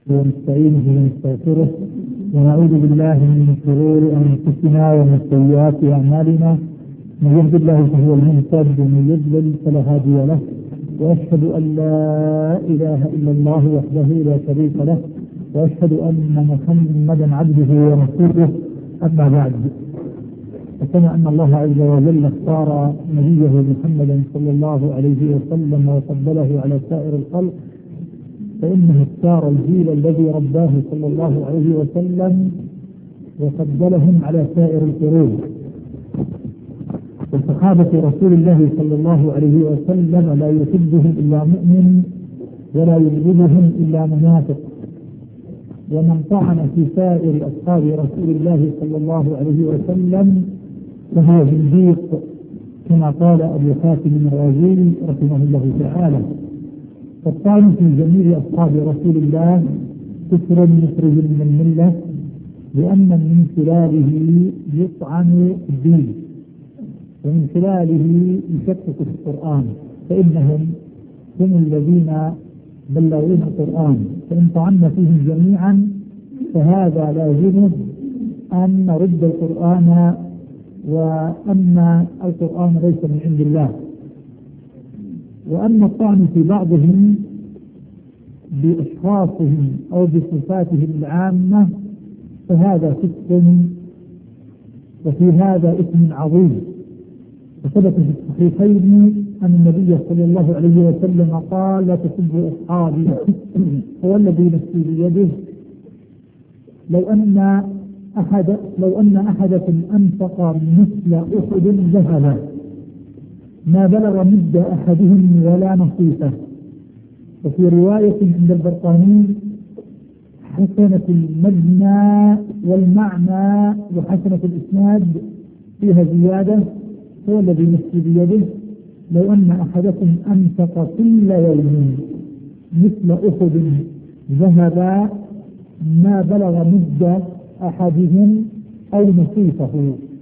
ونستعينه ونستغفره ونعوذ بالله من شرور انفسنا ومن سيئات اعمالنا. من يهد الله فهو المهتد ومن يضلل فلا هادي له، واشهد ان لا اله الا الله وحده لا شريك له، واشهد ان محمدا عبده ورسوله. اما بعد، فكما ان الله عز وجل اختار نبيه محمدا صلى الله عليه وسلم وفضله على سائر الخلق، فإنه اختار الجيل الذي رباه صلى الله عليه وسلم وفضلهم على سائر القرون. وصحابة رسول الله صلى الله عليه وسلم لا يحبهم إلا مؤمن ولا يبغضهم إلا منافق، ومن طعن في سائر أصحاب رسول الله صلى الله عليه وسلم فهو زنديق، كما قال أبو حاتم الرازي رحمه الله تعالى. فالطعن في جميع أصحاب رسول الله كفر مخرج من الملة، لأن من خلاله يطعن في الدين، ومن خلاله يشكك في القرآن، فإنهم هم الذين بلغون القرآن، فإن طعنا فيهم جميعا فهذا لازم أن نرد القرآن وأن القرآن ليس من عند الله. وأما الطعن في بعضهم بأشخاصهم أو بصفاتهم العامة فهذا فسق، وفي هذا إثم عظيم. وثبت في الصحيحين أن النبي صلى الله عليه وسلم قال: لا تسبوا أصحابي، هو الذي نفسي بيده لو أن أحدكم أنفق مثل أحد ذهبا ما بلغ مد أحدهم ولا نصيفه. وفي رواية عند البرقاني: حسنة المبنى والمعنى وحسنة الإسناد فيها زيادة، هو الذي نفسي بيده لو أن أحدكم أنفق كل يوم مثل أحد ذهبا ما بلغ مد أحدهم أو نصيفه.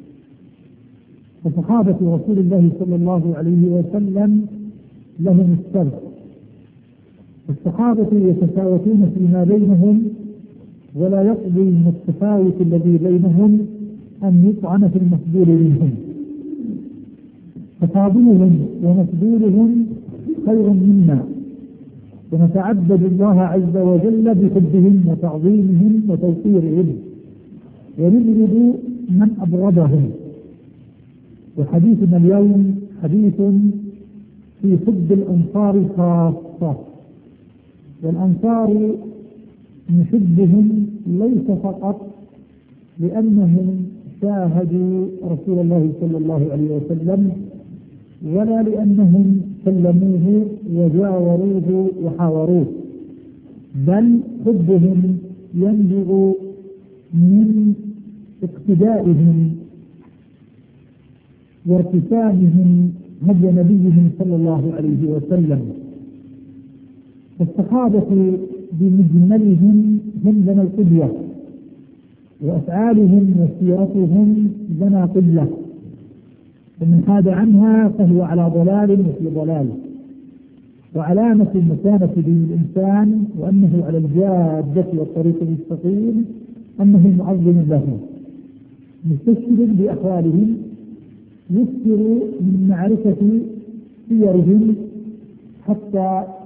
وصحابة رسول الله صلى الله عليه وسلم لهم السبب. الصحابة يتفاوتون فيما بينهم، ولا يقضي من التفاوت الذي بينهم أن يطعن في المفضول منهم، ففاضلهم ومفضولهم خير منا، ونتعبد الله عز وجل بحبهم وتعظيمهم وتوقيرهم، ونبغض من أبغضهم. وحديثنا اليوم حديث في حب الأنصار خاصة. والأنصار نحبهم ليس فقط لأنهم شاهدوا رسول الله صلى الله عليه وسلم، ولا لأنهم سلموه وجاوروه وحاوروه، بل حبهم ينبع من اقتدائهم وارتسامهم هدي نبيهم صلى الله عليه وسلم. الصحابة بمجملهم هم لنا القدوة، وأفعالهم وسيرتهم لنا قبلة، ومن حاد عنها فهو على ضلال وفي ضلال. وعلامة المكانة للإنسان وأنه على الجادة والطريق المستقيم أنه معظم له، مستشهد بأحوالهم، يكثر من معرفة سيرهم حتى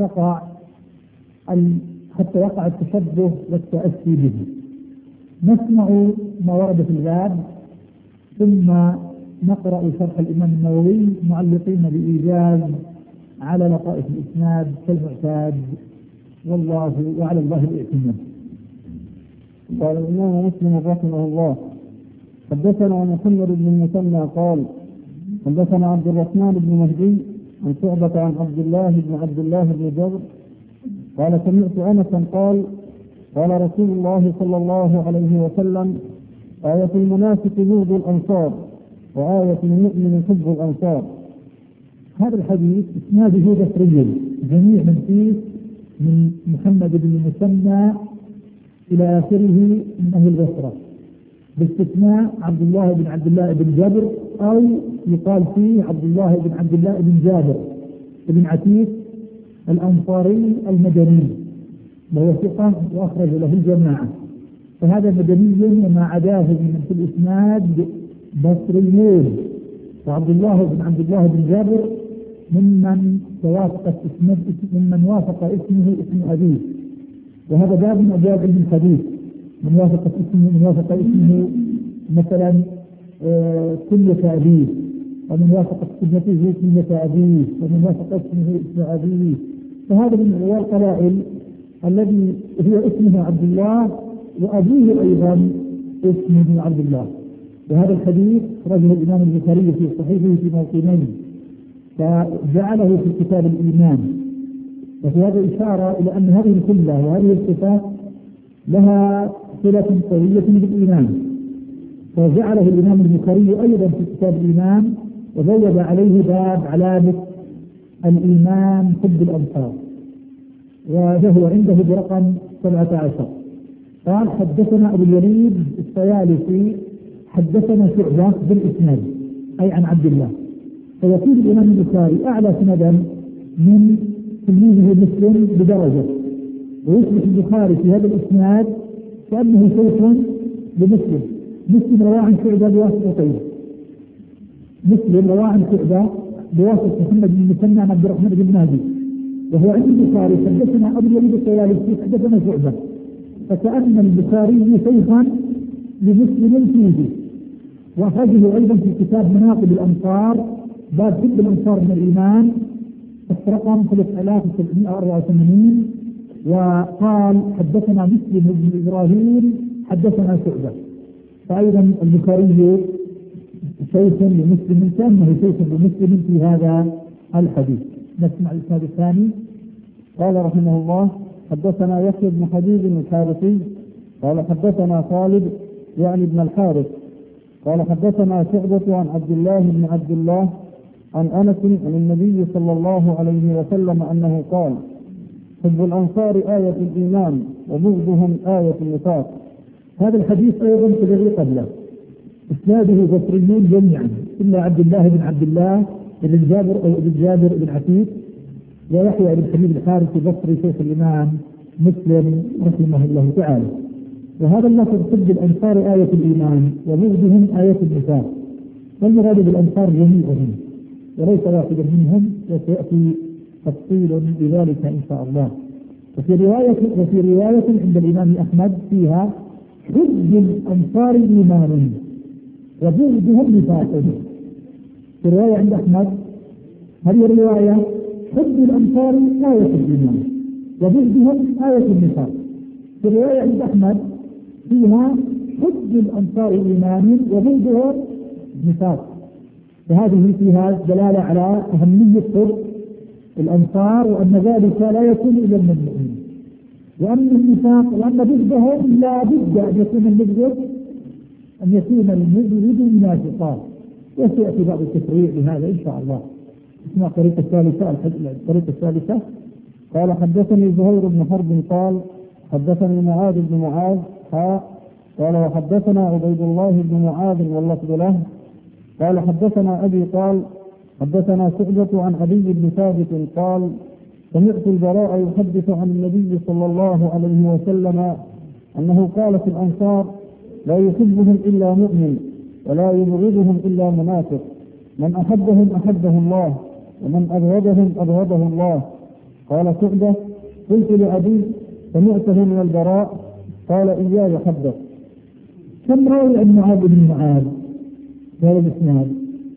يقع التشبه والتأسي به. نسمع ما ورد في الباب، ثم نقرأ شرح الإمام النووي معلقين بإيجاز على لطائف الإسناد كالمعتاد، والله وعلى الله الاعتماد. قال الإمام مسلم رحمه الله: حدثنا محمد بن المثنى قال: حدثنا عبد الرحمن بن مهدي عن شعبة عن عبد الله بن جبر قال: سمعت أنسا قال: قال رسول الله صلى الله عليه وسلم: آية المنافق بغض الأنصار، وآية المؤمن حب الأنصار. هذا الحديث إسناده بصري، جميع من فيه من محمد بن المثنى إلى آخره من أهل البصرة، باستثناء عبد الله بن جابر، أو يقال فيه عبد الله بن جابر بن عتيق الأنصاري المدني، وهو ثقة وأخرج له الجماعة، فهذا مدني وما عداه من في الإسناد بصريون، وعبد الله بن جابر ممن وافق اسمه اسم أبيه، وهذا باب من أبواب علم الحديث، من وافق اسمه مثلا كنية أبيه، ومن وافق كنيته كنية أبيه، ومن وافق اسمه اسم أبيه، فهذا من القلائل الذي هو اسمه عبد الله وأبيه أيضا اسمه عبد الله. وهذا الحديث رجل الإمام البخاري في صحيحه في موطنين، فجعله في كتاب الإيمان، وفي هذا إشارة إلى أن هذه الكلة وهذه الصفات لها صلة قوية بالإيمان، فجعله الإمام البخاري أيضا في كتاب الإيمان، وزود عليه باب علامة الإيمان حب الأنصار، وهو عنده برقم 17. قال حدثنا أبو الوليد الطيالسي حدثنا شعبة بالإسناد أي عن عبد الله، فيكون الإمام البخاري أعلى سندا من تلميذه مسلم بدرجة، ويصبح البخاري في هذا الإسناد كأنه شيخ لمسلم. مسلم رواه عن شعبة بواسطتين، مسلم رواه عن شعبة بواسطة محمد بن المثنى عن عبد الرحمن بن مهدي، وهو عند البخاري حدثنا أبو الوليد الطيالسي حدثنا شعبة، فكأن البخاري شيخا لمسلم فيه. وأخرجه أيضا في كتاب مناقب الأنصار باب حب الأنصار من الإيمان رقم 3784، وقال حدثنا مسلم بن إبراهيم حدثنا شعبة، فأيضا البخاري شيخ لمسلم كأنه شيخ لمسلم في هذا الحديث. نسمع الإسناد الثاني. قال رحمه الله حدثنا يحيى بن حبيب الحارثي قال حدثنا خالد يعني ابن الحارث قال حدثنا شعبة عن عبد الله عن أنس عن النبي صلى الله عليه وسلم أنه قال حب الأنصار آية الإيمان وبغضهم آية النفاق. هذا الحديث أيضا كالذي قبله إسناده بصريون جميعا إلا عبد الله بن جابر بن عتيق ويحيى بن حبيب الحارثي بصري شيخ الإمام مسلم رحمه الله تعالى. وهذا اللفظ حب الأنصار آية الإيمان وبغضهم آية النفاق، والمراد بالأنصار جميعهم وليس واحدا منهم، وسيأتي تفصيل بذلك إن شاء الله. وفي رواية عند الإمام أحمد فيها حب الأنصار إيمان وبغضهم نفاق. في رواية عند أحمد هذه الرواية حب الأنصار آية الإيمان وبغضهم آية النفاق. في رواية عند أحمد فيها حب الأنصار إيمان وبغضهم نفاق، فهذه فيها دلالة على أهمية حب الأنصار، وأن ذلك لا يكون إلا من المؤمنين، وأن النفاق وأن بغضهم لا بد أن يكون المبغض منافقا، وسيأتي بعض التفريع لهذا إن شاء الله. اسمع الطريقة الثالثة. قال حدثني زهير بن حرب قال حدثني معاذ بن معاذ قال وحدثنا عبيد الله بن معاذ واللفظ له قال حدثنا أبي قال حدثنا شعبة عن علي بن ثابت قال سمعت البراء يحدث عن النبي صلى الله عليه وسلم أنه قال في الأنصار لا يحبهم إلا مؤمن ولا يبغضهم إلا منافق، من أحبهم أحبه الله ومن أبغضهم أبغضه الله. قال شعبة قلت لأبي سمعته من البراء قال إياه حدث. كم راوي عن معاذ بن معاذ في هذا الإسناد؟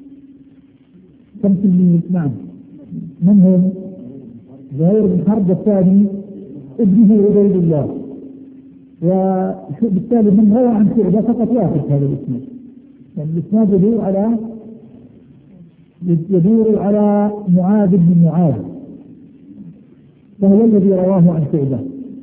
كم تلميذ؟ نعم، من هم؟ زهير بن حرب الثاني ابنه عبيد الله، وبالتالي من روى عن شعبة فقط واحد هذا الإسناد، يعني الإسناد يدور على معاذ بن معاذ فهو الذي رواه عن شعبة.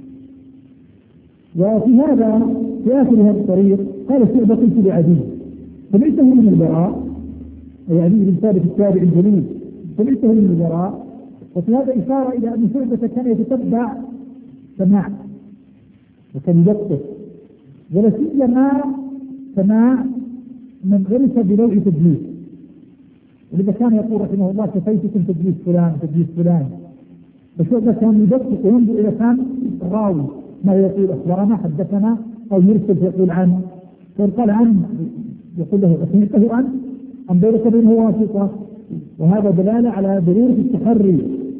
وفي آخر هذا الطريق قال شعبة قلت لعدي سمعته من البراء، يعني بن ثابت التابع الجليل سمعته من البراء. وفي هذا إشارة إلى أن شعبة كان يتتبع سماع وكان يدقق، ولا سيما سماع من غرس بنوع تدليس، ولذا كان يقول رحمه الله كفيتكم تدليس فلان. فشعبة كان يدقق وينظر إذا كان الراوي ما يقول أخبرنا حدثنا أو يرسل يقول عنه، فقال عنه يقول له أسمعته أنت أم بينك وبينه واسطة؟ وهذا دلالة على ضرورة التحري،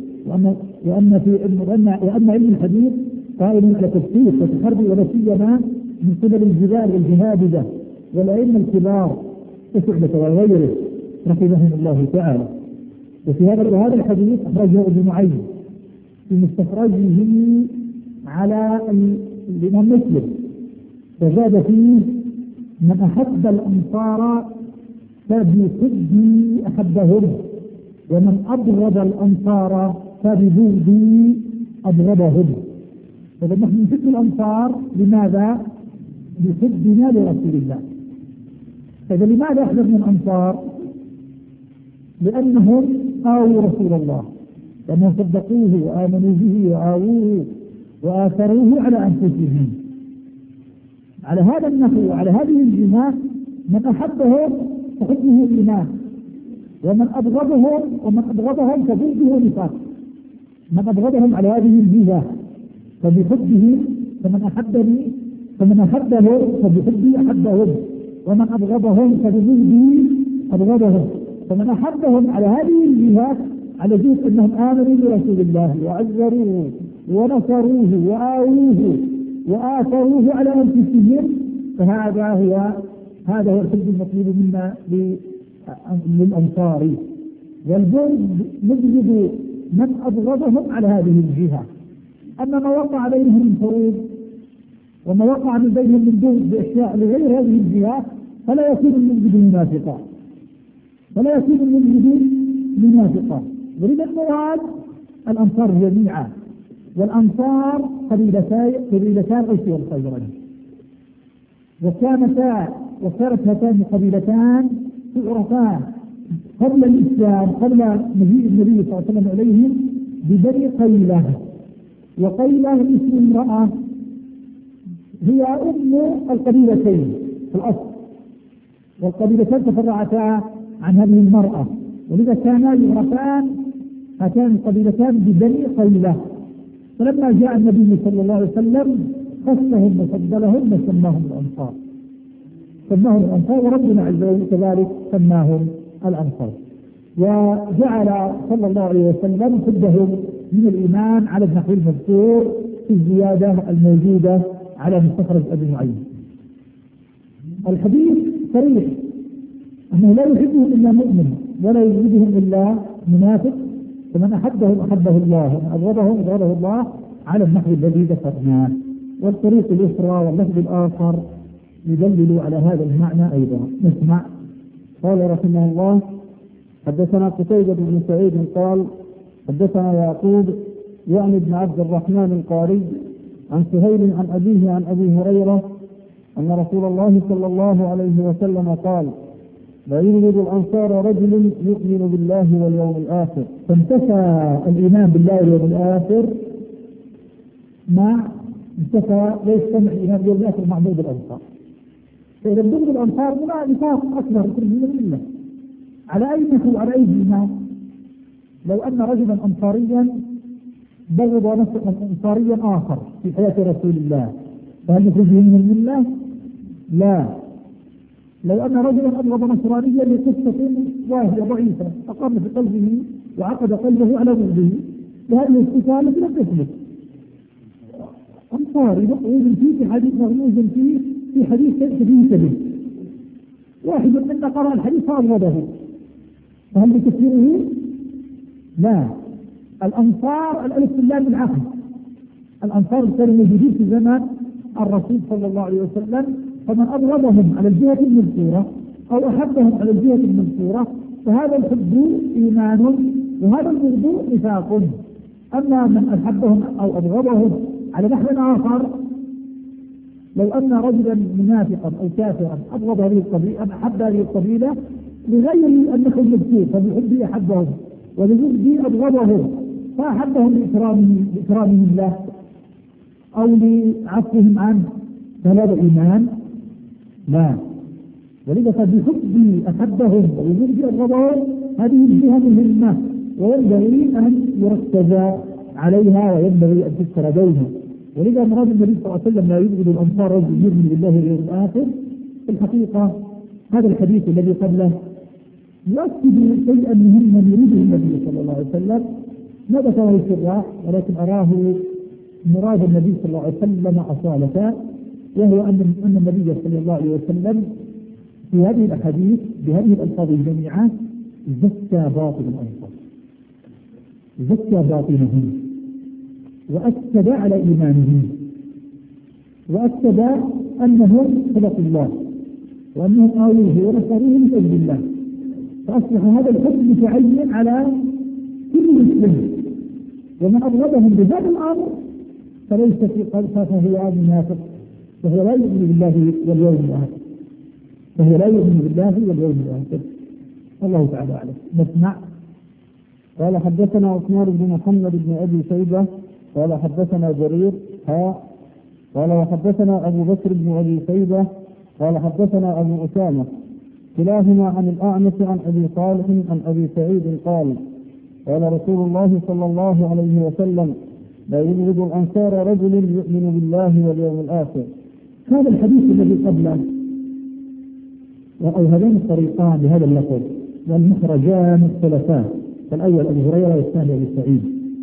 وأن علم الحديث قائم على تفسير وتحري، ولا سيما من قبل الجبال والجهابذة والأئمة الكبار كشعبة وغيره رحمهم الله تعالى. وفي هذا الحديث أخرجه ابن معين في مستخرجه على الإمام مسلم، فزاد فيه من أحب الأنصار فبحبي أحبهم، ومن أبغض الأنصار فببغضي أبغضهم. فإذا نحن نحب الأنصار لماذا؟ بحبنا لرسول الله. فإذا لماذا أحببنا الأنصار؟ لأنهم آووا رسول الله، لأنهم صدقوه وآمنوا به وآووه وآثروه على أنفسهم. على هذا النحو وعلى هذه الجهة من أحبهم فحبه إيمان، ومن أبغضهم فبغضه نفاق. من أبغضهم على هذه الجهة فبحبه، فمن أحبه فبحبه أحبهم، ومن أبغضهم فببغضه أبغضهم. فمن أحبهم على هذه الجهة على جهة أنهم آمنوا برسول الله وعزروه ونصروه وآووه وآثروه على أنفسهم، فهذا هو الحب المطلوب منا للأنصار. والبغض نبغض من أبغضهم على هذه الجهة. أما ما وقع بينهم من حروب وما وقع من بينهم من بغض بأشياء لغير هذه الجهة فلا يكون المبغض منافقا. ولذا المراد الأنصار جميعا، والأنصار قبيلتان أوس والخزرج، وكانت هاتان القبيلتان تعرفان قبل الإسلام، قبل مجيء النبي صلى الله عليه وسلم إليهم ببني قيلة. وقيلة اسم امرأة هي أم القبيلتين في الأصل، والقبيلتين تفرعتا عن هذه المرأة، ولذا كانا يعرفان هاتان القبيلتان ببني قيلة. فلما جاء النبي صلى الله عليه وسلم خصهم وفضلهم وسماهم الأنصار، وربنا عز وجل كذلك سماهم الأنصار. وجعل صلى الله عليه وسلم حبهم من الإيمان على النحو المذكور في الزيادة الموجودة على مستخرج أبي معين. الحديث صريح أنه لا يحبهم إلا مؤمن ولا يجيبهم إلا منافق، فمن أحبهم أحبه الله ومن أبغضهم أبغضه الله على النحو الذي ذكرناه. والطريق الأخرى واللفظ الآخر يدلل على هذا المعنى أيضا. نسمع. قال رحمه الله: حدثنا قتيبة بن سعيد قال حدثنا يعقوب يعني ابن عبد الرحمن القاري عن سهيل عن أبيه عن أبي هريرة أن رسول الله صلى الله عليه وسلم قال: لا يبغض الأنصار رجل يؤمن بالله واليوم الآخر. فانتفى الإيمان بالله واليوم الآخر لا يجتمع الإيمان باليوم الآخر مع بغض الأنصار. فإذا بغض الأنصار نفاق أكبر من الله. على أي نحو وعلى أي إيمان؟ لو أن رجلا أنصاريا بغض أنصاريا آخر في حياة رسول الله فهل يخرجه من الملة؟ لا. لو أن رجلا أبغض نصرانيا لقصة واهية ضعيفة أقام في قلبه وعقد قلبه على بغضه، لهذه الصفة التي لم تثبت. أنصاري مقعود فيه في حديث مغموز فيه في حديث فيه كذب، واحد منا قرأ الحديث فأبغضه، فهل بتكفيره؟ لا. الأنصار الألف بالله بالعقل. الأنصار كانوا موجودين في زمن الرسول صلى الله عليه وسلم، فمن أبغضهم على الجهة المذكورة أو أحبهم على الجهة المذكورة فهذا الحب إيمان وهذا البغض نفاق. أما من أحبهم أو أبغضهم على نحو آخر، لو أن رجلا منافقا أو كافرا أبغض هذه القبيلة أم أحب هذه القبيلة لغير النحو المذكور فبحبه أحبهم ولبغضه أبغضهم، فأحبهم لإكرامهم له أو لعفوهم عنه، فهذا إيمان؟ لا. ولذا فبحبي أحبهم وبغضي أبغضهم هذه الجهة مهمة وينبغي أن يركز عليها وينبغي أن تذكر بينها. ولذا مراد النبي صلى الله عليه وسلم لا يبغض الأنصار رجل يؤمن بالله واليوم الآخر. في الحقيقة هذا الحديث الذي قبله يؤكد شيئا مهما يريده النبي صلى الله عليه وسلم، ما ذكره الشراح ولكن أراه مراد النبي صلى الله عليه وسلم أصالة، وهو أن النبي صلى الله عليه وسلم في هذه الأحاديث بهذه الألفاظ الجميعة زكى باطن الأنصار، زكى باطنهم، وأكد على إيمانهم، وأكد أنهم صدقوا الله وأنهم آووه ونصروه من أجل الله، فأصبح هذا الحكم متعين على كل مسلم، ومن أبغضهم بهذا الأمر فليس في قلبه فهو منافق، فهو لا يؤمن بالله واليوم الآخر، فهو لا يؤمن بالله واليوم الآخر. الله تعالى أعلم. نسمع. قال حدثنا عثمان بن محمد بن أبي شيبة قال حدثنا جرير قال وحدثنا أبو بكر بن أبي شيبة قال حدثنا أبو أسامة كلاهما عن الأعمش عن أبي صالح عن أبي سعيد قال قال رسول الله صلى الله عليه وسلم لا يبغض الأنصار رجل يؤمن بالله واليوم الآخر. هذا الحديث الذي قبله أو هذين الطريقان بهذا اللفظ والمخرجان مختلفان، فالأول أبو هريرة والثاني أبو سعيد،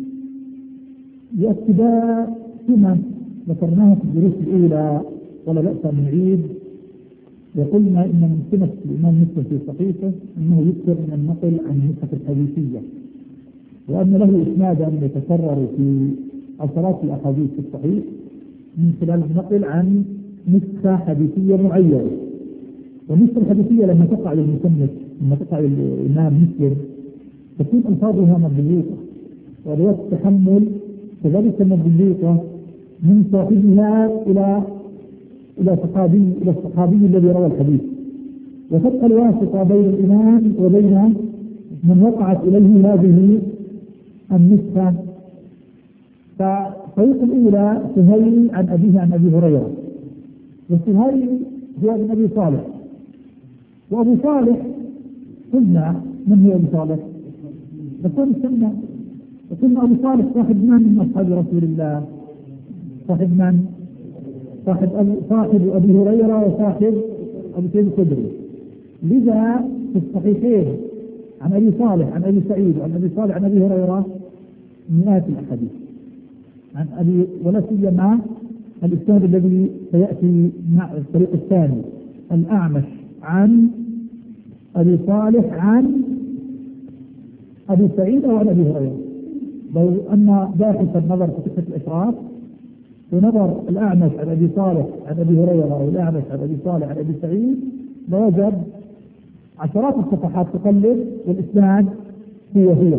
يؤكدا ثم ذكرناه في الدروس الأولى ولا بأس أن نعيد. وقلنا إن من سنة الإمام مسلم في صحيحه أنه يكثر من النقل عن النسخ الحديثية، وأن له إسنادا يتكرر في عشرات الأحاديث في الصحيح من خلال النقل عن نسخة حديثية معينة. والنسخة الحديثية لما تقع للمصنف، لما تقع للإمام مسلم، تكون ألفاظها مضبوطة ورواية التحمل كذلك مضبوطة من صاحبها إلى الصحابي الذي روى الحديث، وتبقى الواسطة بين الإمام وبين من وقعت إليه هذه النسخة. فالطريقة الأولى سهيل عن أبيه عن أبي هريرة، وسهيل هو ابن أبي صالح، وأبو صالح قلنا من هو أبو صالح؟ بكون السنة، وقلنا أبو صالح صاحب من أصحاب رسول الله؟ صاحب من؟ صاحب أبي هريرة وصاحب أبو سعيد الخدري. لذا في الصحيحين عن أبي صالح عن أبي سعيد وعن أبي صالح عن أبي هريرة مئات الأحاديث عن أبي، ولا سيما الإسناد الذي سيأتي مع الطريق الثاني الأعمش عن أبي صالح عن أبي سعيد أو عن أبي هريرة. لو أن باحث النظر في قصة الإشراف ونظر الأعمش عن أبي صالح عن أبي هريرة أو الأعمش عن أبي صالح عن أبي سعيد لوجد عشرات الصفحات تقلب والإسناد هو.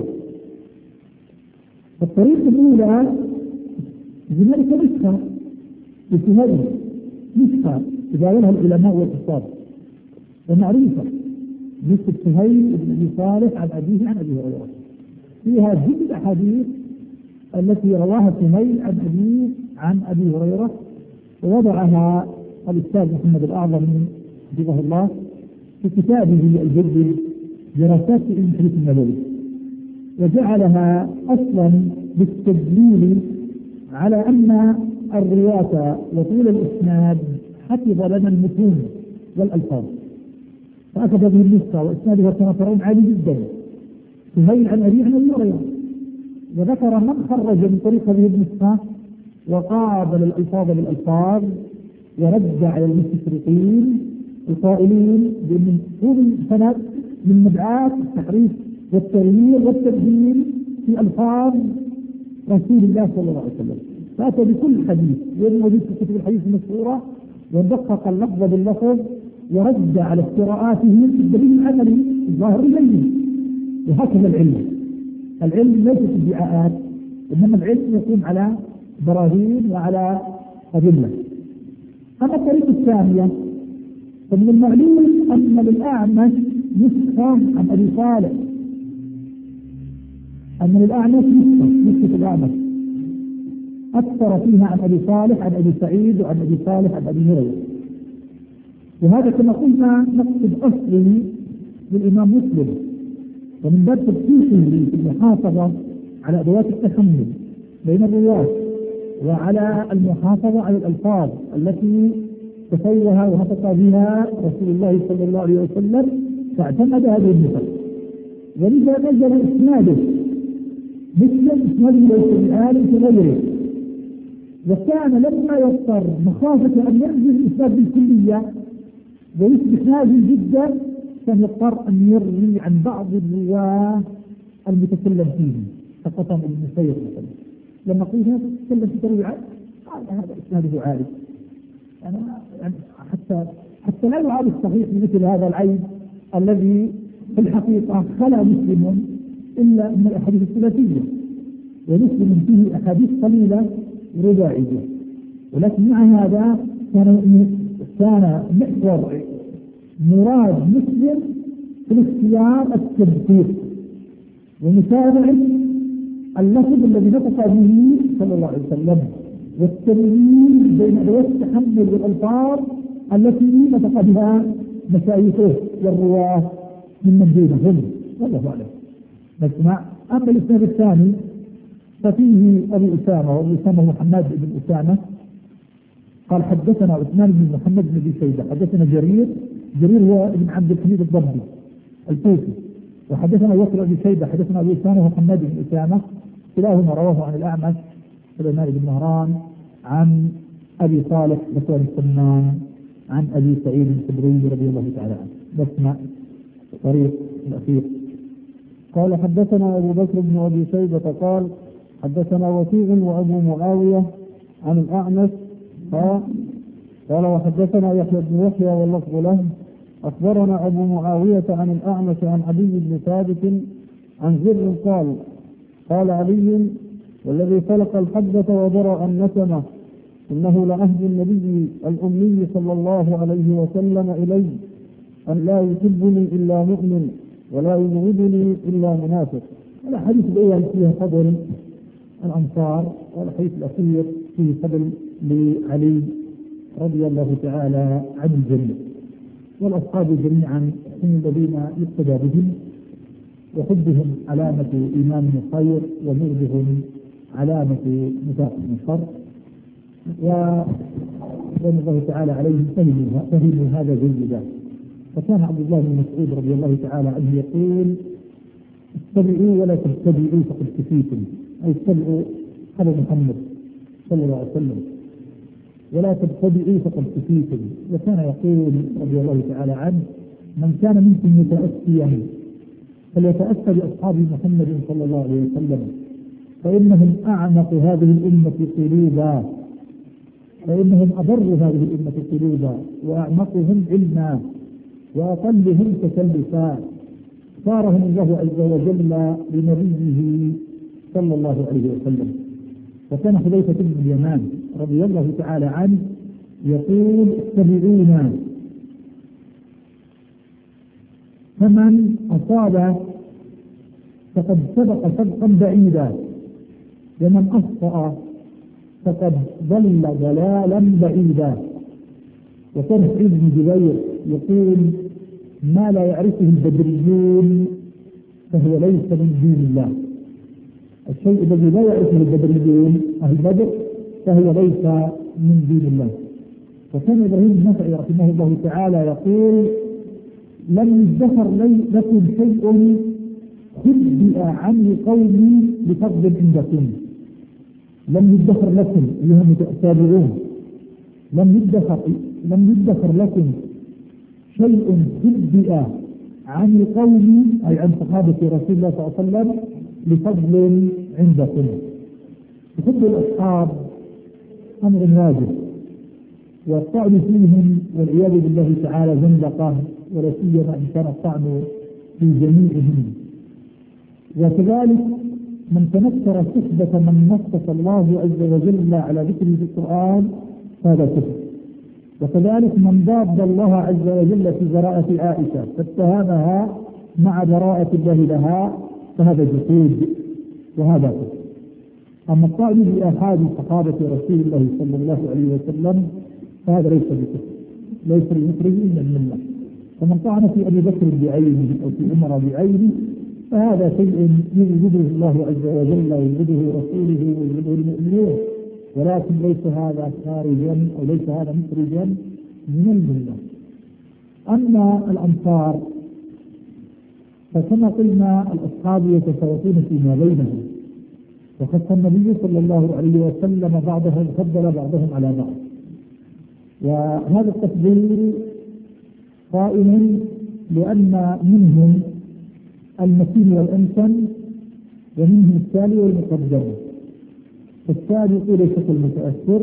الطريقة الأولى هنالك نسخة بسهل، نسخة تداولها العلماء والحفاظ ومعروفة، نسخة سهيل بن أبي صالح عن أبيه عن أبي هريرة، فيها جميع الأحاديث التي رواها سهيل عن أبيه عن أبي هريرة، ووضعها الأستاذ محمد الأعظم حفظه الله في كتابه الجديد دراسات في الحديث النبوي، وجعلها أصلا بالتدليل على أن الرواة وطول الإسناد حفظ لنا المتون والألفاظ، فأخذ به النسخة وإسنادها كما ترون عالي جدا سهيل عن أبيه عن أبي هريرة، وذكر من خرج من طريق هذه النسخة وقابل الألفاظ بالألفاظ ورد على المستشرقين القائلين بأن طول السند من مدعاة التحريف والتغيير والتبديل في ألفاظ رسول الله صلى الله عليه وسلم، فأتى بكل حديث موجود في كتب الحديث المشهورة ودقق اللفظ باللفظ ورد على افتراءاته بالدليل العملي الظاهر الليلي. وهكذا العلم ليس ادعاءات، إنما العلم يكون على براهين وعلى أدلة. أما الطريقة الثانية فمن المعلوم أن للأعمش نسخة عن أبي صالح، أن للأعمش نسخة الأعمش أكثر فيها عن أبي صالح عن أبي سعيد وعن أبي صالح عن أبي هريرة، وهذا كما قلنا نقصد أصلي للإمام مسلم، ومن باب تبسيطه المحافظة على أدوات التحمل بين الرواة وعلى المحافظة على الألفاظ التي تفوه ونطق بها رسول الله صلى الله عليه وسلم، فاعتمد هذه النسخ، ولذا نزل إسناده مثل إسناد الآل في غيره. وكان لما يضطر مخافة أن ينزل الإسناد بالكلية ويصبح نازل جدا، كان يضطر أن يروي عن بعض الرواة المتكلم فيه، فقطن ابن مسير مثلا لما قيل هذا تكلم في تروي عنه قال هذا إسناده عالي، يعني حتى لا يعاد الصحيح بمثل هذا العيب الذي في الحقيقة خلا مسلم إلا من الأحاديث الثلاثية، ومسلم فيه أحاديث قليلة رباعية، ولكن مع هذا كان محور مراد مسلم في الاختيار التدقيق ومتابعة اللفظ الذي نطق به صلى الله عليه وسلم، والتمييز بين أدوات التحمل والألفاظ التي نطق بها مشايخه والرواة ممن بينهم، والله أعلم. نسمع. أما الإسناد الثاني ففيه أبو أسامة، وأبو أسامة محمد بن أسامة قال حدثنا عثمان بن محمد بن أبي شيبة، حدثنا جرير هو ابن عبد الحميد الضبي الكوفي، وحدثنا بكر بن شيبة حدثنا أبو أسامة محمد بن أسامة، كلاهما رواه عن الأعمش سليمان بن مهران عن أبي صالح ذكوان السمان عن أبي سعيد الخدري رضي الله تعالى عنه. نسمع طريق الأخير. قال حدثنا أبو بكر بن أبي شيبة قال حدثنا وكيع وأبو معاوية عن الأعمش قال وحدثنا يحيى بن يحيى واللفظ له أخبرنا أبو معاوية عن الأعمش عن علي بن ثابت عن زر قال علي والذي خلق الحبة وبرأ النسمة إنه لعهد النبي الأمي صلى الله عليه وسلم إلي أن لا يحبني إلا مؤمن ولا يبغضني إلا منافق. الحديث الأول فيه فضل الأنصار، والحديث الأخير فيه فضل لعلي رضي الله تعالى عن الجميع، والأصحاب جميعا هم الذين يقتدى بهم، وحبهم علامة إيمان الخير، وبغضهم علامة نفاق الشر، ورضي الله تعالى عليهم فهموا هذا جيدا. فكان عبد الله بن مسعود رضي الله تعالى عنه يقول اتبعوا ولا تتبعوا فقد كفيتم، أي اتبعوا خبر محمد صلى الله عليه وسلم ولا تتبعوا فقد كفيتم. وكان يقول رضي الله تعالى عنه من كان منكم متأسيا فليتأسى بأصحاب محمد صلى الله عليه وسلم فإنهم أعمق هذه الأمة قلوبا، فإنهم أبر هذه الأمة قلوبا وأعمقهم علما وأقلهم تكلفا، صارهم الله عز وجل لنبيه صلى الله عليه وسلم. وكان حذيفة بن اليمان رضي الله تعالى عنه يقول اتبعونا، فمن أصاب فقد سبق سبقا بعيدا، ومن أخطأ فقد ضل ضلالا بعيدا. وكان سعيد بن جبير يقول ما لا يعرفه البدريون فهو ليس من دين الله، الشيء الذي لا يعرفه البدريون أهل بدر فهو ليس من دين الله. وكان إبراهيم النخعي رحمه الله تعالى يقول لم يدخر لكم شيء خبئ عن قومي بفضل عندكم، لم يدخر لكم أيها المتابعون، لم يدخر لكم شيء خبئ عن القوم أي عن صحابة رسول الله صلى الله عليه وسلم بفضل عندكم. حب الأصحاب أمر واجب، والطعن فيهم والعياذ بالله تعالى زندقة، ولا سيما إن كان الطعن في جميعهم. وكذلك من تنكر صحبة من نصف الله عز وجل على ذكره في القرآن فهذا كفر. وكذلك من ضاد الله عز وجل في براءة عائشة فاتهمها مع براءة الله لها فهذا جحود وهذا كفر. أما الطعن بآحاد صحابة رسول الله صلى الله عليه وسلم فهذا ليس بكفر، ليس بمخرج من الملة. فمن طعن في أبي بكر بعينه أو في عمر بعينه فهذا شيء يوجده الله عز وجل ويوجده رسوله ويوجده المؤمنون، ولكن ليس هذا خارجا أو ليس هذا مخرجا من الملة. أما الأنصار فكما قلنا الأصحاب يتفاوتون فيما بينهم، وخص النبي صلى الله عليه وسلم بعضهم فضل بعضهم على بعض، وهذا التفضيل قائم لأن منهم المتين والأمكن ومنهم التالي والمقدم. السابق ليس المتأثر،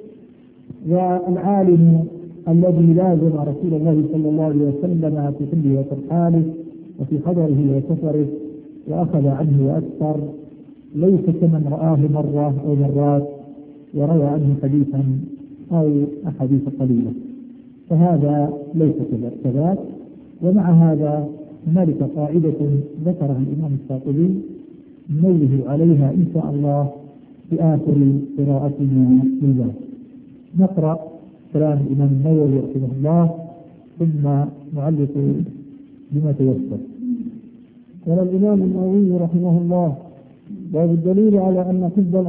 والعالم الذي لازم رسول الله صلى الله عليه وسلم في كل وقت حاله وفي حضره وسفره وأخذ عنه وأكثر، ليس كمن رآه مرة أو مرات وروى عنه حديثا أو أحاديث قليلة، فهذا ليس كذلك. ومع هذا هنالك قاعدة ذكرها الإمام الشاطبي نوه عليها إن شاء الله في آخر قراءتنا للباب. نقرأ كلام الإمام النووي رحمه الله ثم نعلق بما تيسر. قال الإمام النووي رحمه الله: باب الدليل على أن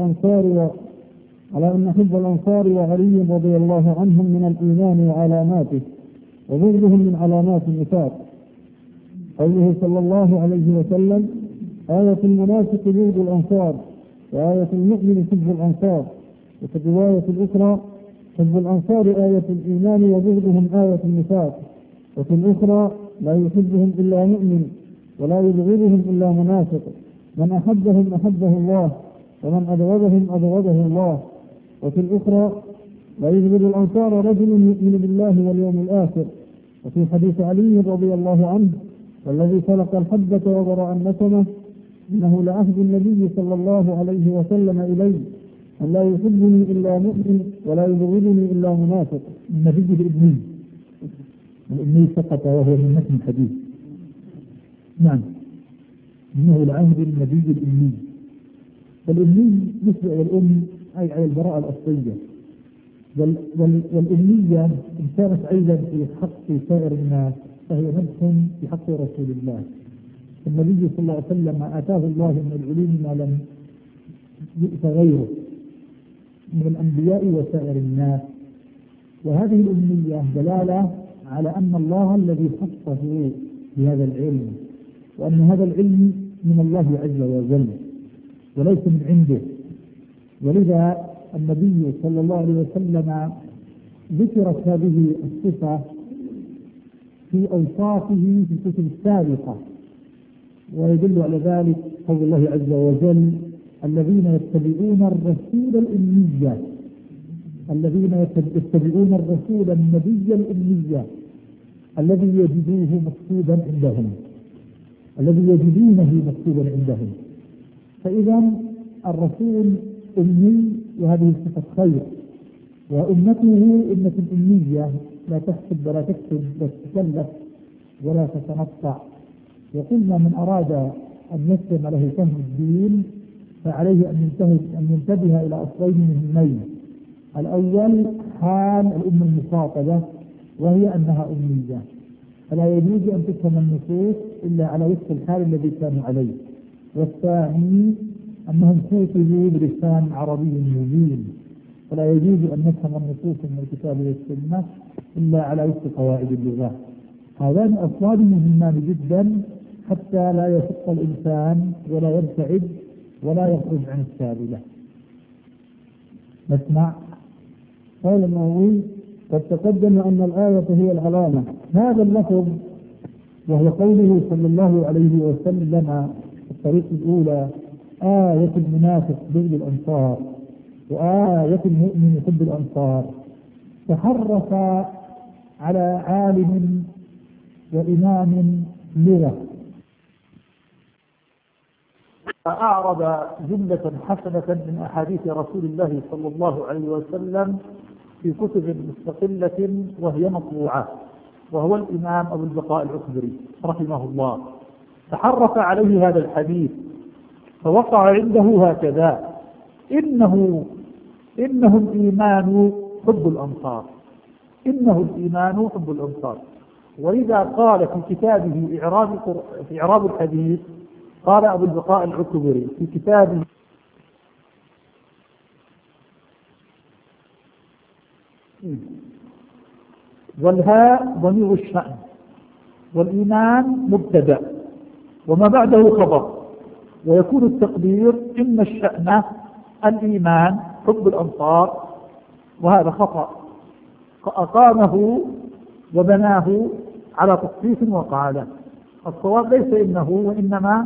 حب الأنصار وعلي رضي الله عنهم من الإيمان وعلاماته، وبغضهم من علامات النفاق. قوله صلى الله عليه وسلم: آية المنافق بغض الأنصار، وآية المؤمن حب الأنصار. وفي الرواية الأخرى: حب الأنصار آية الإيمان وبغضهم آية النفاق. وفي الأخرى: لا يحبهم إلا مؤمن ولا يبغضهم إلا منافق، من أحبهم أحبه الله ومن أبغضهم أبغضه الله. وفي الأخرى: لا يبغض الأنصار رجل يؤمن بالله واليوم الآخر. وفي حديث علي رضي الله عنه: والذي خلق الحبة وبرأ النسمة إنه لعهد النبي صلى الله عليه وسلم إلي أن لا يحبني إلا مؤمن ولا يبغضني إلا منافق. النبي الأمي سقط وهو من متن الحديث. نعم، إنه لعهد النبي الأمي. والأمي نسبة إلى الأم أي على البراءة الأصلية، والأمية إن كانت أيضا في حق سائر الناس فهي مدح في حق رسول الله. النبي صلى الله عليه وسلم آتاه الله من العلوم ما لم يؤت غيره من الأنبياء وسائر الناس، وهذه الأمية دلالة على أن الله الذي خصه بهذا العلم، وأن هذا العلم من الله عز وجل وليس من عنده. ولذا النبي صلى الله عليه وسلم ذكرت هذه الصفة في أوصافه في الكتب السابقة، ويدل على ذلك قول الله عز وجل: الذين يتبعون الرسول الأمي، الذين يتبعون الرسول النبي الأمي الذي يجدونه مكتوبا عندهم، الذي يجدونه مكتوبا عندهم. فإذا الرسول أمي، وهذه صفة خير، وأمته أمة أمية لا تحسب ولا تكتب ولا تتكلف ولا تتنطع. وقلنا من أراد أن يسلم له فهم الدين فعليه أن ينتبه إلى أصلين مهمين: الأول حال الأمة المخاطبة وهي أنها أمية، فلا يجوز أن تفهم النصوص إلا على وفق الحال الذي كانوا عليه. والثاني أنهم كتبوا بلسان عربي مبين، فلا يجوز أن نفهم النصوص من الكتاب والسنة إلا على وفق قواعد اللغة. هذان أصلان مهمان جدا حتى لا يشق الإنسان ولا يبتعد ولا يخرج عن السابلة. نسمع. قال النووي: قد تقدم أن الآية هي العلامة. هذا اللفظ وهو قوله صلى الله عليه وسلم في الطريق الأولى: آية المنافق بغض الأنصار، وآية المؤمن حب الأنصار، تحرف على عالم وإمام لغة فأعرض جملة حسنة من أحاديث رسول الله صلى الله عليه وسلم في كتب مستقلة وهي مطبوعة، وهو الإمام أبو البقاء العكبري رحمه الله. تحرف عليه هذا الحديث فوقع عنده هكذا: إنه الإيمان حب الأنصار، إنه الإيمان حب الأنصار. ولذا قال في كتابه في إعراب الحديث: قال أبو البقاء العكبري في كتابه: والهاء ضمير الشأن، والإيمان مبتدأ، وما بعده خبر، ويكون التقدير إن الشأن الإيمان حب الأنصار، وهذا خطأ أقامه وبناه على تصحيف وقاعدة. الصواب ليس إنه، وإنما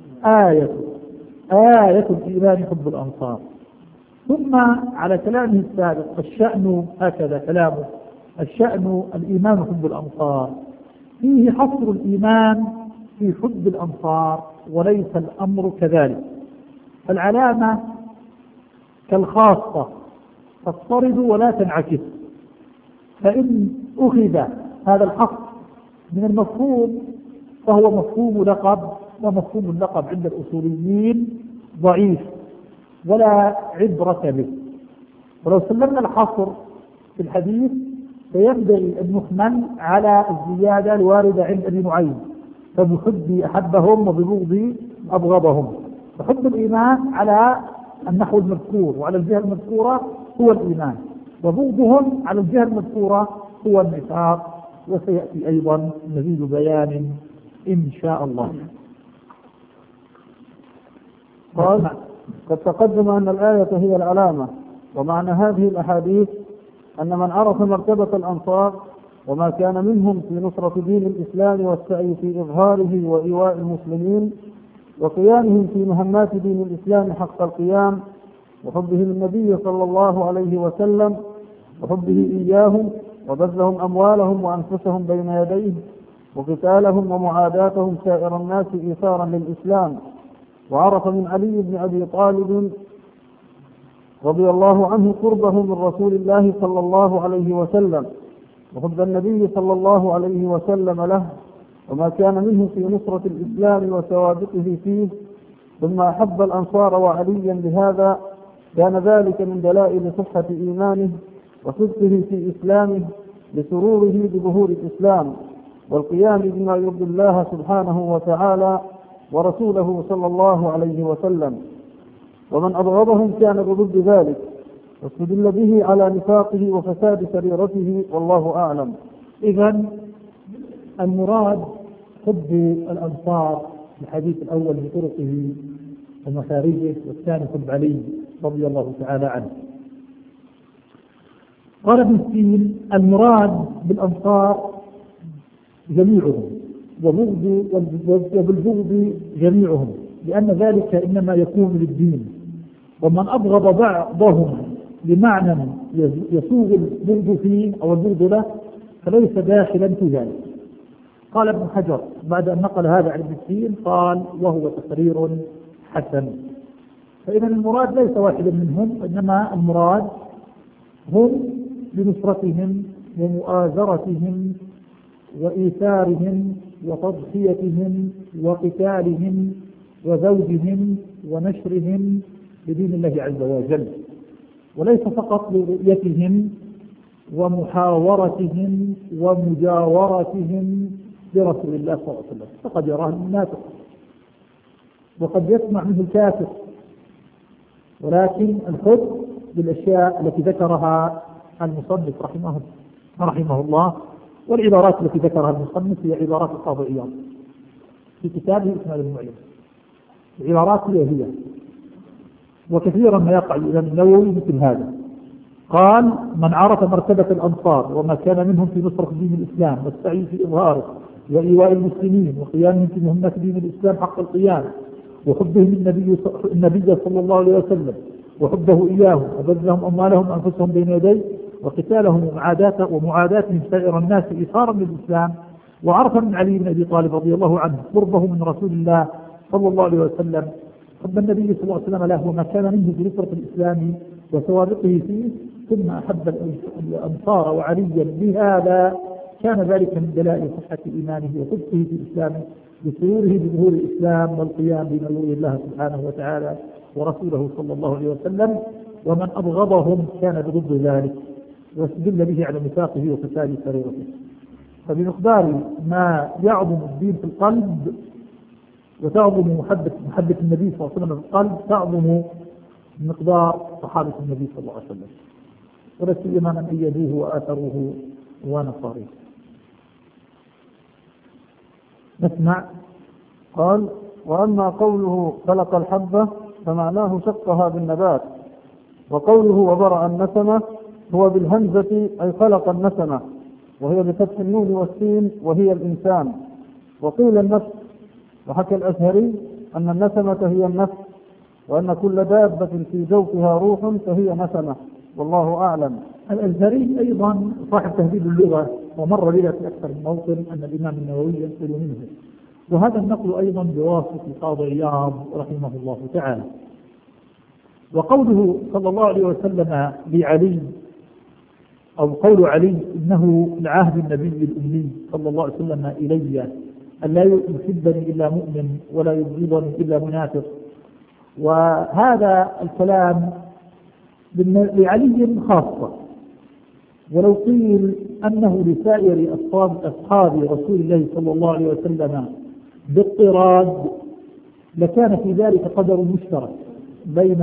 آية الإيمان حب الأنصار. ثم على كلامه السابق الشأن، هكذا كلامه: الشأن الإيمان حب الأنصار، فيه حصر الإيمان في حب الأنصار، وليس الأمر كذلك. العلامة كالخاصة تضطرد ولا تنعكس، فإن أخذ هذا الحصر من المفهوم فهو مفهوم لقب، ومفهوم اللقب عند الأصوليين ضعيف ولا عبرة به. ولو سلمنا الحصر في الحديث فينبغي أن يحمل على الزيادة الواردة عند ابي نعيم: فبحبي أحبهم وببغضي أبغضهم. فحب الإيمان على النحو المذكور وعلى الجهة المذكورة هو الإيمان، وبغضهم على الجهة المذكورة هو النفاق، وسيأتي أيضا مزيد بيان إن شاء الله. قال: قد تقدم أن الآية هي العلامة، ومعنى هذه الأحاديث أن من عرف مرتبة الأنصار وما كان منهم في نصرة دين الإسلام والسعي في إظهاره وإيواء المسلمين وقيامهم في مهمات دين الإسلام حق القيام، وحبهم النبي صلى الله عليه وسلم وحبه إياهم، وبذلهم أموالهم وأنفسهم بين يديه، وقتالهم ومعاداتهم سائر الناس إيثارا للإسلام، وعرف من علي بن أبي طالب رضي الله عنه قربه من رسول الله صلى الله عليه وسلم، وحب النبي صلى الله عليه وسلم له، وما كان منه في نصرة الإسلام وسوابقه فيه، ثم أحب الأنصار وعليا بهذا، كان ذلك من دلائل صحة إيمانه وصدقه في إسلامه، لسروره بظهور الإسلام والقيام بما يرضي الله سبحانه وتعالى ورسوله صلى الله عليه وسلم. ومن أبغضهم كان بضد ذلك، واستدل به على نفاقه وفساد سريرته، والله أعلم. إذن المراد حب الأنصار الحديث الأول بطرقه ومخارجه، والثاني حب علي رضي الله تعالى عنه. قال ابن سين: المراد بالأنصار جميعهم، وبالبغض جميعهم، لأن ذلك إنما يكون للدين. ومن أبغض بعضهم بمعنى يسوغ البغض فيه أو البغض له فليس داخلا في ذلك. قال ابن حجر بعد أن نقل هذا عن ابن سين قال: وهو تقرير حسن. فإذا المراد ليس واحدا منهم، إنما المراد هم بنصرتهم ومؤازرتهم وإيثارهم وتضحيتهم وقتالهم وزوجهم ونشرهم لدين الله عز وجل، وليس فقط لرؤيتهم ومحاورتهم ومجاورتهم برسول الله صلى الله عليه وسلم، فقد يراه المنافق وقد يسمع منه الكافر، ولكن الحب بالأشياء التي ذكرها المصنف رحمه الله، والعبارات التي ذكرها المصنف هي عبارات القاضي عياض في كتابه إكمال المعلم. العبارات هي وكثيرا ما يقع الإمام النووي مثل هذا. قال: من عرف مرتبة الأنصار وما كان منهم في نصرة دين الإسلام والسعي في إظهاره وإيواء المسلمين وقيامهم في مهمات دين الإسلام حق القيام، وحبهم النبي صلى الله عليه وسلم وحبه إياهم، وبذلهم أموالهم وأنفسهم بين يديه، وقتالهم ومعاداتهم سائر الناس إيثارا للإسلام، وعرف من علي بن أبي طالب رضي الله عنه قربه من رسول الله صلى الله عليه وسلم، حب النبي صلى الله عليه وسلم له وما كان منه في نصرة الإسلام وسوابقه فيه، ثم أحب الأنصار وعليا بهذا، كان ذلك من دلائل صحة إيمانه وصدقه في إسلامه، بسروره بظهور الإسلام والقيام بما يرضي الله سبحانه وتعالى ورسوله صلى الله عليه وسلم. ومن أبغضهم كان بضد ذلك، واستدل به على نفاقه وفساد سريرته. فبمقدار ما يعظم الدين في القلب وتعظم محبة النبي صلى الله عليه وسلم في القلب تعظم مقدار صحابة النبي صلى الله عليه وسلم، ولا سيما من أيدوه وآثروه ونصروه. نسمع. قال: وأما قوله خلق الحبة فمعناه شقها بالنبات، وقوله وبرأ النسمة هو بالهمزة أي خلق النسمة، وهي بفتح النون والسين وهي الإنسان. وقيل النفس، وحكى الأزهري أن النسمة هي النفس، وأن كل دابة في جوفها روح فهي نسمة، والله أعلم. الأزهري أيضا صاحب تهذيب اللغة، ومر بنا في أكثر من موطن أن الإمام النووي ينقل منه، وهذا النقل أيضا بواسطة القاضي عياض رحمه الله تعالى. وقوله صلى الله عليه وسلم لعلي، أو قول علي إنه لعهد النبي الأمي صلى الله عليه وسلم إلي أن لا يحبني إلا مؤمن ولا يبغضني إلا منافق، وهذا الكلام لعلي خاصة، ولو قيل أنه لسائر أصحاب رسول الله صلى الله عليه وسلم باضطراد لكان في ذلك قدر مشترك بين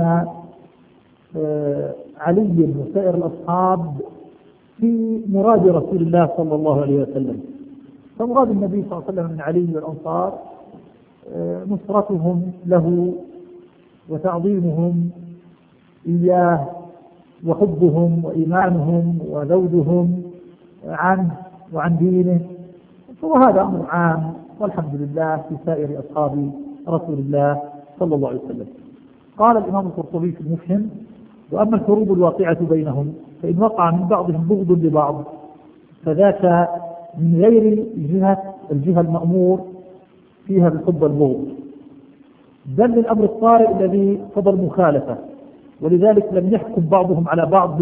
علي وسائر الأصحاب في مراد رسول الله صلى الله عليه وسلم. فمراد النبي صلى الله عليه وسلم من علي والأنصار نصرتهم له وتعظيمهم إياه وحبهم وإيمانهم وذودهم عنه وعن دينه، وهذا أمر عام والحمد لله في سائر أصحاب رسول الله صلى الله عليه وسلم. قال الإمام القرطبي في المفهم: وأما الحروب الواقعة بينهم فإن وقع من بعضهم بغض لبعض فذاك من غير الجهة المأمور فيها بالحب والبغض، بل للأمر الطارئ الذي فضل مخالفة، ولذلك لم يحكم بعضهم على بعض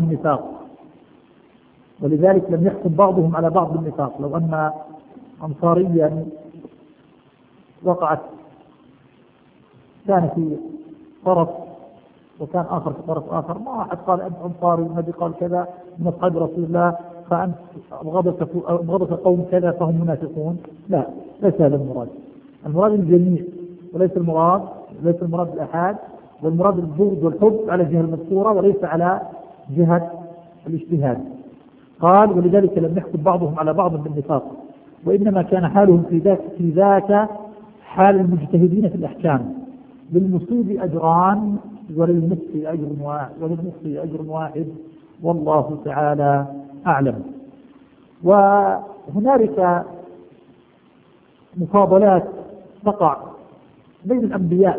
بالنفاق. لو أن أنصاريا كان في طرف وكان آخر في طرف آخر، ما أحد قال أنت أنصاري والنبي قال كذا من أصحاب رسول الله فأنت أبغضك قوم كذا فهم منافقون، لا، ليس هذا المراد. المراد الجميع، وليس المراد الأحاد، والمراد البغض والحب على الجهة المذكورة وليس على جهة الاجتهاد. قال: ولذلك لم يحكم بعضهم على بعض بالنفاق، وإنما كان حالهم في ذاك حال المجتهدين في الأحكام، للمصيب أجران وللمخطئ أجر واحد، والله تعالى أعلم. وهنالك مفاضلات تقع بين الأنبياء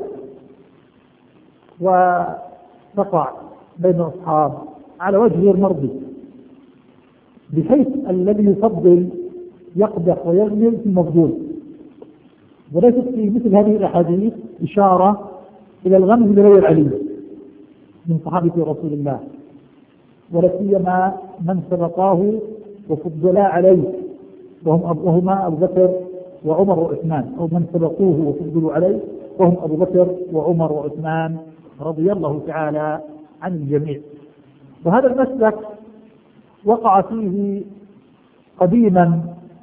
وتقع بين الأصحاب على وجه غير مرضي، بحيث الذي يفضل يقدح ويغمل في المفضول، وليست في مثل هذه الأحاديث إشارة إلى الغمز لغير علي من صحابة رسول الله، ولا سيما من سبقاه وفضلا عليه وهما أبو بكر وعمر وعثمان، أو من سبقوه وفضلوا عليه وهم أبو بكر وعمر وعثمان رضي الله تعالى عن الجميع. وهذا المسلك وقع فيه قديما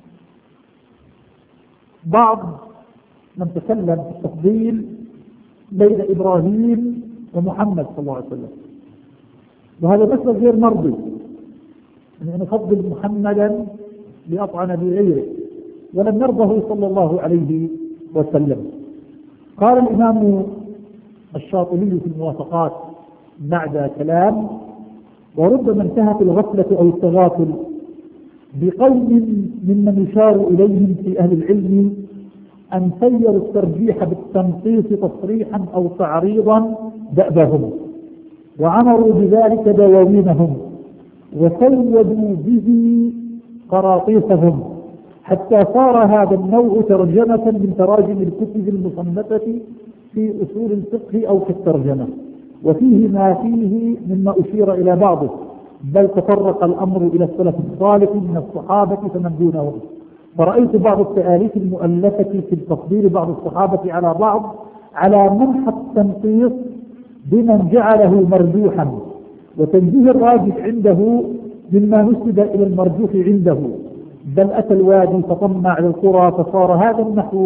بعض من تكلم في التفضيل بين إبراهيم ومحمد صلى الله عليه وسلم، وهذا مسلك غير مرضي، أن نفضل محمدا لأطعن بغيره، ولم يرضه صلى الله عليه وسلم. قال الإمام الشاطبي في الموافقات بعد كلام: وربما انتهت الغفلة أو التغافل بقوم ممن يشار إليهم في أهل العلم أن سيروا الترجيح بالتنقيص تصريحا أو تعريضا دأبهم، وعمروا بذلك دواوينهم، وسودوا به قراطيسهم، حتى صار هذا النوع ترجمة من تراجم الكتب المصنفة في أصول الفقه أو في الترجمة، وفيه ما فيه مما أشير إلى بعضه، بل تطرق الأمر إلى السلف الصالح من الصحابة فمن دونهم. فرأيت بعض التآليف المؤلفة في التفضيل بعض الصحابة على بعض على منحى التنقيص بمن جعله مرجوحا، وتنزيه الراجح عنده مما نسب إلى المرجوح عنده، بل أتى الوادي فطمع على القرى، فصار هذا النحو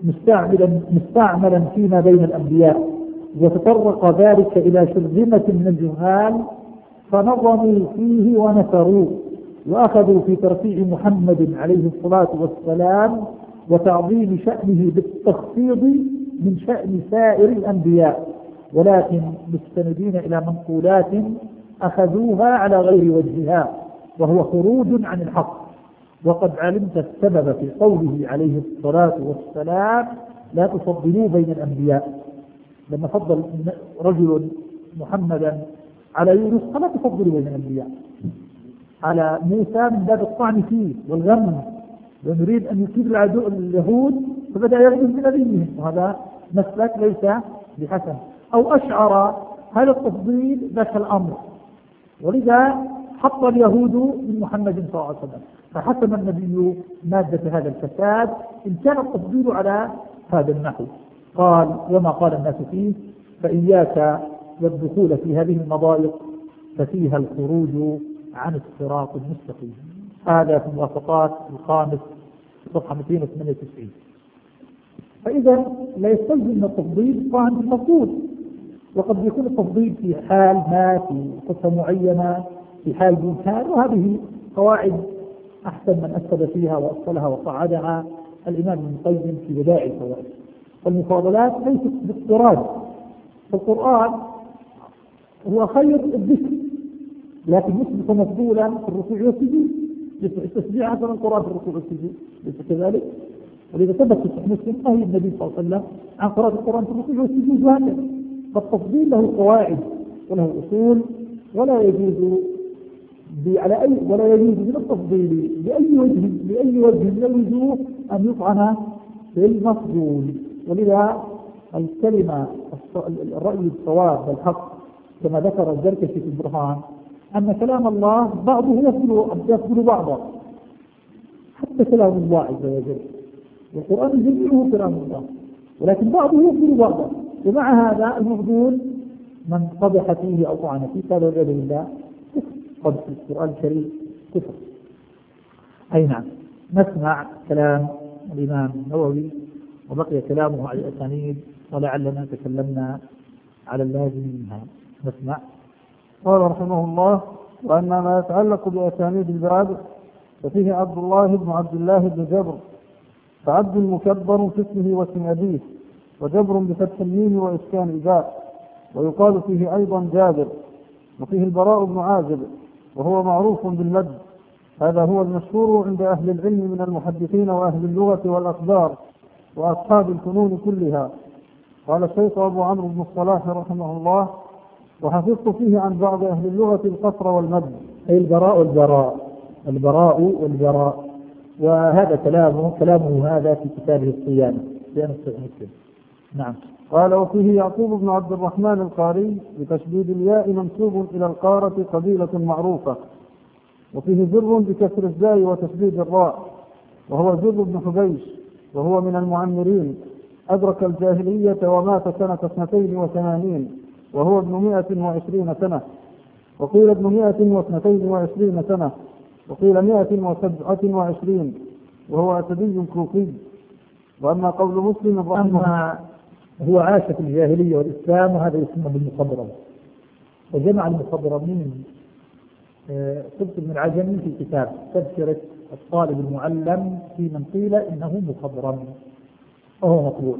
مستعملا فيما بين الأنبياء، وتطرق ذلك إلى شرذمة من الجهال فنظموا فيه ونثروا، وأخذوا في ترفيع محمد عليه الصلاة والسلام وتعظيم شأنه بالتخفيض من شأن سائر الأنبياء، ولكن مستندين إلى منقولات أخذوها على غير وجهها، وهو خروج عن الحق. وقد علمت السبب في قوله عليه الصلاة والسلام لا تفضلوا بين الأنبياء، لما فضل رجل محمدا على يونس فلا تفضلوا بين الأنبياء، على موسى من باب الطعن فيه والغم، ونريد أن يصيب العدو اليهود فبدأ يغلب من نبيهم، وهذا مسلك ليس بحسن. أو أشعر هذا التفضيل ذاك الأمر، ولذا حط اليهود من محمد صلى الله عليه وسلم، فحسم النبي مادة هذا الفساد إن كان التفضيل على هذا النحو. قال وما قال الناس فيه فإياك والدخول في هذه المضايق ففيها الخروج عن الصراط المستقيم. هذا في الموافقات الخامس صفحة 298. فإذا لا يستلزم من التفضيل طعن في المفضول، وقد يكون التفضيل في حال ما، في قصة معينة، في حال بمكان، وهذه قواعد أحسن من أسد فيها وأصلها وصعدها الإمام ابن القيم في بدائع الفوائد. والمفاضلات ليست باضطراد، فالقرآن هو خير الذكر، لكن يثبت مفضولا في الركوع والسجود، التسبيح حسن القرآن في الركوع والسجود ليس كذلك. ولذا ثبت في صحيح مسلم نهي النبي صلى الله عليه وسلم عن قراءة القرآن في الركوع والسجود، وهكذا. فالتفضيل له قواعد وله أصول، ولا يجوز من التفضيل بأي وجه من الوجوه أن يطعن في المفضول. ولذا الكلمة الرأي الصواب والحق كما ذكر الزركشي في البرهان أن كلام الله بعضه يفضل بعضا، حتى كلام الله عز وجل، والقرآن جميعه كلام الله، ولكن بعضه يفضل بعضا. ومع هذا المفضول من قبح فيه أو طعن فيه قال والعياذ بالله كفر، قد في القرآن الكريم كفر. أي نعم. نسمع كلام الإمام النووي وبقي كلامه على الأسانيد، ولعلنا تكلمنا على اللازم منها. نسمع. قال رحمه الله: وأما ما يتعلق بأسانيد الباب ففيه عبد الله بن جبر، فعبد مكبر في اسمه واسم أبيه، وجبر بفتح الميم وإسكان الباء، ويقال فيه أيضا جابر. وفيه البراء بن عازب وهو معروف بالمد، هذا هو المشهور عند أهل العلم من المحدثين وأهل اللغة والأخبار وأصحاب الفنون كلها. قال الشيخ أبو عمرو بن الصلاح رحمه الله: وحفظت فيه عن بعض أهل اللغة القصر والمد. أي البراء والبراء. وهذا كلامه هذا في كتابه الصيانة صيانة مسلم. نعم. قال وفيه يعقوب بن عبد الرحمن القاري بتشديد الياء منسوب إلى القارة قبيلة معروفة. وفيه زر بكسر الزاء وتشديد الراء، وهو زر بن حبيش، وهو من المعمرين، أدرك الجاهلية ومات سنة 82، وهو ابن 120 سنة، وقيل ابن 122 سنة، وقيل 127، وهو أسدي كوفي. وأما قول مسلم أما هو عاش في الجاهلية والإسلام، وهذا يسمى بالمخضرم. وجمع المخضرمين قلت من العجمي في كتاب تذكرة الطالب المعلم في من قيل إنه مخضرم وهو مقبول.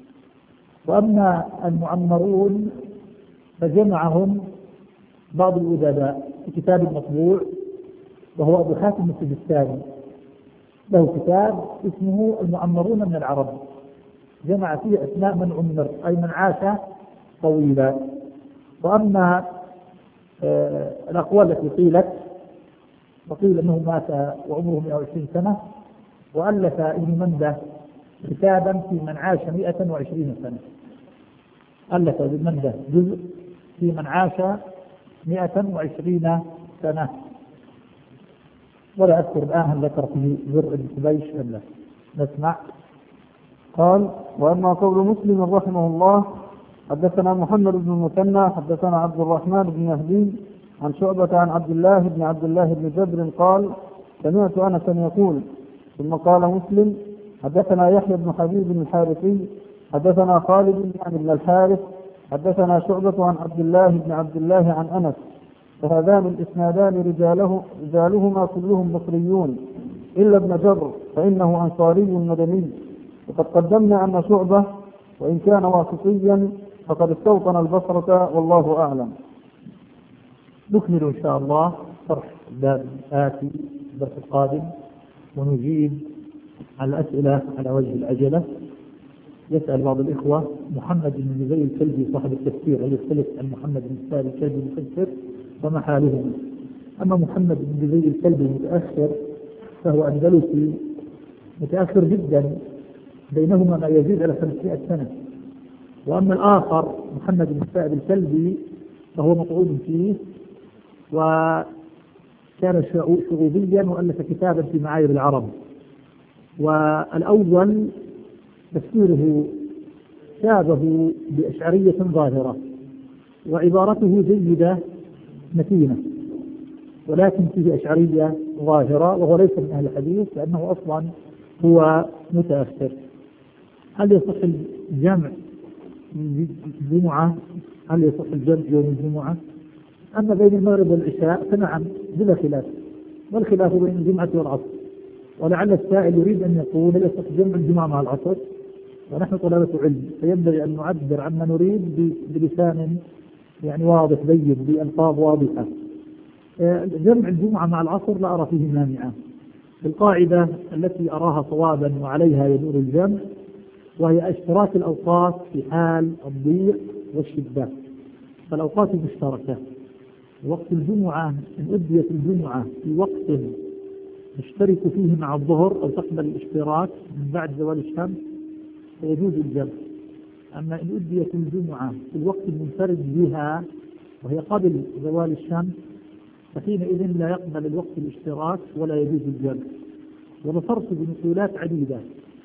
وأما المعمرون فجمعهم بعض الأدباء في كتاب مطبوع، وهو أبو حاتم السجستاني، له كتاب اسمه المعمرون من العرب، جمع فيه أسماء من عمر أي من عاش طويلا. وأما الأقوال التي قيلت فقيل أنه مات وعمره 120 سنة، وألف ابن منده كتابا في من عاش 120 سنة. ألف ابن منده جزء في من عاش 120 سنة، ولا أذكر الآن هل ذكر في زر ابن حبيش أم لا. نسمع. قال وأما قول مسلم رحمه الله: حدثنا محمد بن المثنى حدثنا عبد الرحمن بن مهدي عن شعبة عن عبد الله بن جبر قال: سمعت أنسا يقول. ثم قال مسلم: حدثنا يحيى بن حبيب الحارثي حدثنا خالد يعني بن الحارث حدثنا شعبة عن عبد الله عن أنس، فهذان الإسنادان رجالهما كلهم مصريون إلا ابن جر فإنه أنصاري مدني. وقد قدمنا أن شعبة وإن كان واسطيا فقد استوطن البصرة والله أعلم. نكمل إن شاء الله شرح الباب الآتي الدرس القادم، ونجيب على الأسئلة على وجه العجلة. يسأل بعض الإخوة: محمد بن جزي الكلبي صاحب التفسير هل يختلف عن محمد بن سالم الكلبي المفسر؟ وما حالهما؟ أما محمد بن جزي الكلبي المتأخر فهو أندلسي متأخر جدا، بينهما ما يزيد على 500 سنة. وأما الآخر محمد بن سالم الكلبي فهو مطعون فيه، وكان شعوبيا وألف كتابا في معايب العرب. والأول تفسيره شابه بأشعرية ظاهرة، وعبارته جيدة متينة، ولكن فيه أشعرية ظاهرة، وهو ليس من أهل الحديث لأنه أصلا هو متأخر. هل يصح الجمع الجمعة؟ هل يصح الجمع يوم الجمعة؟ أما بين المغرب والعشاء فنعم بلا خلاف، والخلاف بين الجمعة والعصر. ولعل السائل يريد أن يقول هل يصح جمع الجمعة مع العصر؟ ونحن طلبة علم فينبغي أن نعبر عما نريد بلسان يعني واضح بين بألفاظ واضحة. جمع الجمعة مع العصر لا أرى فيه مانعا. القاعدة التي أراها صوابا وعليها يدور الجمع وهي اشتراك الأوقات في حال الضيق والشدة. فالأوقات المشتركة وقت الجمعة إن أديت الجمعة في وقت نشترك فيه مع الظهر أو تقبل الاشتراك من بعد زوال الشمس فيجوز الجمع. أما إن أديت الجمعة في الوقت المنفرد بها وهي قبل زوال الشمس فحينئذ لا يقبل الوقت الاشتراك ولا يجوز الجمع. ونصرت بنقولات عديدة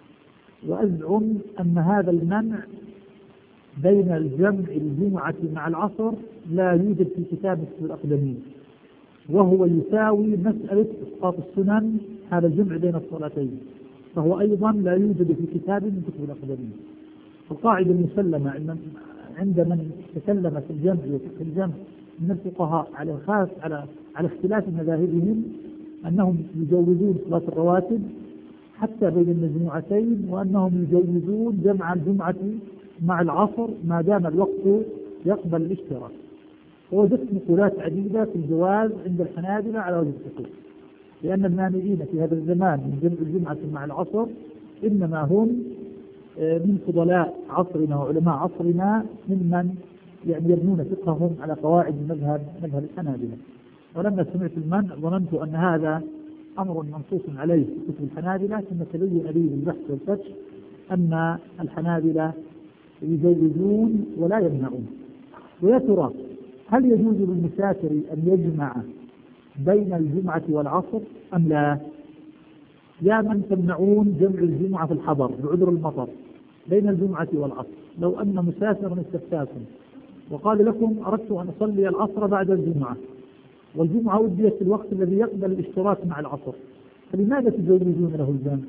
وأزعم أن هذا المنع بين الجمع الجمعة مع العصر لا يوجد في كتاب الأقدمين، وهو يساوي مسألة إسقاط السنن، هذا الجمع بين الصلاتين، فهو أيضا لا يوجد في كتاب من كتب الأقدمين. القاعدة المسلمة عند من تكلم في الجمع وفي الجمع من الفقهاء على اختلاف مذاهبهم أنهم يجوزون صلاة الرواتب حتى بين المجموعتين، وأنهم يجوزون جمع الجمعة مع العصر ما دام الوقت يقبل الاشتراك. ووجدت نقولات عديدة في الجواز عند الحنابلة على وجه الخصوص، لأن المانعين في هذا الزمان من جمع الجمعة مع العصر إنما هم من فضلاء عصرنا وعلماء عصرنا ممن يعني يبنون فقههم على قواعد مذهب الحنابلة. ولما سمعت المنع ظننت أن هذا أمر منصوص عليه في كتب الحنابلة، ثم تبين لي بالبحث والفتش أن الحنابلة يجوزون ولا يمنعون. ويا ترى هل يجوز للمسافر أن يجمع بين الجمعة والعصر أم لا؟ يا من تمنعون جمع الجمعة في الحضر بعذر المطر بين الجمعة والعصر، لو أن مسافرا استفتاكم وقال لكم أردت أن أصلي العصر بعد الجمعة والجمعة وديت في الوقت الذي يقبل الاشتراك مع العصر، فلماذا تجوزون له الجمع؟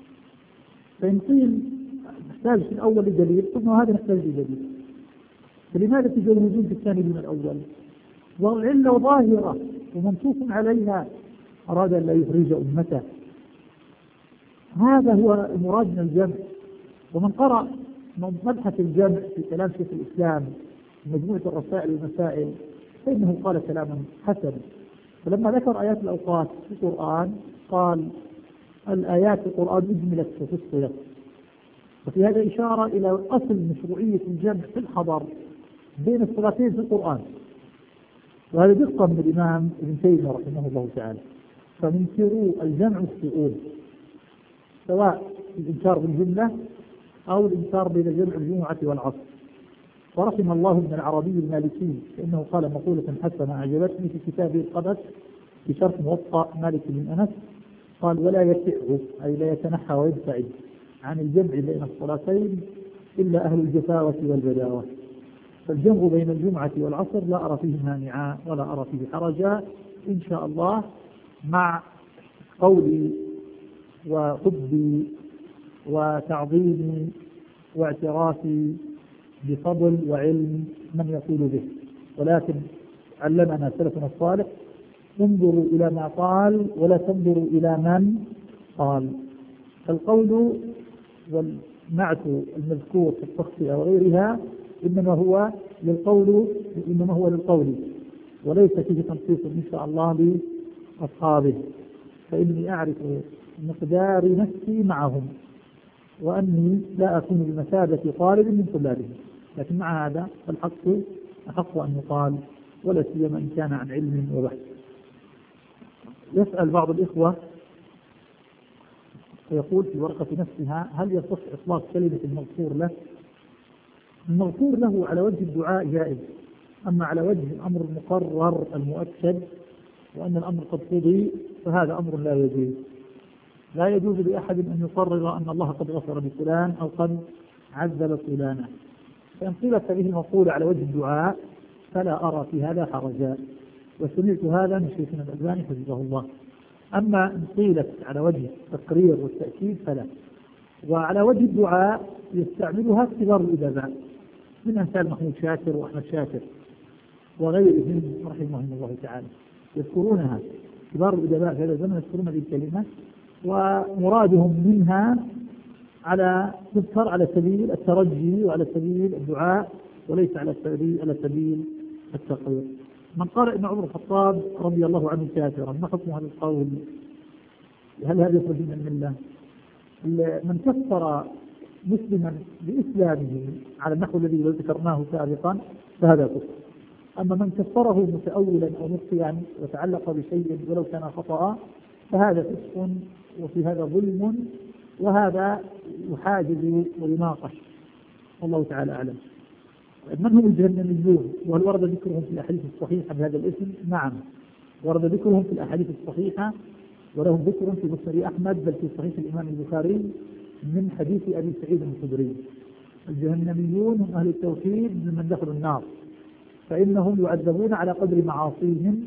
فإن قيل نحتاج في الأول دليل قلنا هذا نحتاج دليل، فلماذا تجوزون في الثاني من الأول؟ والعلة ظاهرة ومنصوص عليها، أراد أن لا يخرج أمته. هذا هو المراد من الجمع. ومن قرأ مبحث الجمع في كلام شيخ الإسلام مجموعة الرسائل والمسائل فإنه قال كلاما حسنا. فلما ذكر آيات الأوقات في القرآن قال الآيات في القرآن أجملت وفصلت، وفي هذا إشارة إلى أصل مشروعية الجمع في الحضر بين الصلاتين في القرآن. وهذا دقة من الإمام ابن تيمية رحمه الله تعالى. فمنكروا الجمع والسؤول سواء الإنكار بالجملة أو الإنكار بين جمع الجمعة والعصر. ورحم الله ابن العربي المالكي فإنه قال مقولة حسنة أعجبتني في كتابه القبس في شرح موطأ مالك بن أنس، قال ولا يسعه أي لا يتنحى ويبتعد عن الجمع بين الصلاتين إلا أهل الجفاوة والبداوة. فالجمع بين الجمعة والعصر لا أرى فيه مانعا ولا أرى فيه حرجا إن شاء الله، مع قولي وحبي وتعظيم واعتراف بفضل وعلم من يقول به، ولكن علمنا سلفنا الصالح: انظروا إلى ما قال ولا تنظروا إلى من قال. فالقول والنعت المذكور في التخطئة وغيرها إنما هو للقول وليس فيه تنصيص إن شاء الله لأصحابه، فإني أعرف مقدار نفسي معهم وأني لا أكون بمثابة طالب من طلابهم، لكن مع هذا فالحق أحق أن يقال، ولا سيما إن كان عن علم وبحث. يسأل بعض الإخوة ويقول في الورقة نفسها: هل يصح إطلاق كلمة المغفور له؟ المغفور له على وجه الدعاء جائز، أما على وجه الأمر المقرر المؤكد وأن الأمر قد قضي فهذا أمر لا يجوز. لا يجوز لأحد أن يقرر أن الله قد غفر لفلان أو قد عذب فلانا، فإن قيلت هذه المقولة على وجه الدعاء فلا أرى في هذا حرجا، وسمعت هذا من شيخنا الألباني حفظه الله. أما إن قيلت على وجه التقرير والتأكيد فلا. وعلى وجه الدعاء يستعملها كبار الأدباء من أمثال محمود شاكر وأحمد شاكر وغيرهم رحمهم الله تعالى، يذكرونها كبار الأدباء في هذا الزمن يذكرون هذه الكلمة، ومرادهم منها تذكر على سبيل الترجي وعلى سبيل الدعاء وليس على سبيل التقرير. من قال إن عمر الخطاب رضي الله عنه كافرا، ما حكم هذا القول؟ هل هذا يخرج من الملة؟ من كفر مسلما بإسلامه على النحو الذي ذكرناه سابقا فهذا كفر. أما من كفره متأولا أو مخطئا وتعلق بشيء ولو كان خطأ فهذا فسق، وفي هذا ظلم، وهذا يحاجز ويناقش، والله تعالى أعلم. من هم الجهنميون؟ وهل ورد ذكرهم في الأحاديث الصحيحة بهذا الاسم؟ نعم، ورد ذكرهم في الأحاديث الصحيحة، ولهم ذكر في مسند أحمد بل في صحيح الإمام البخاري من حديث أبي سعيد الخدري. الجهنميون هم أهل التوحيد ممن دخلوا النار، فإنهم يعذبون على قدر معاصيهم،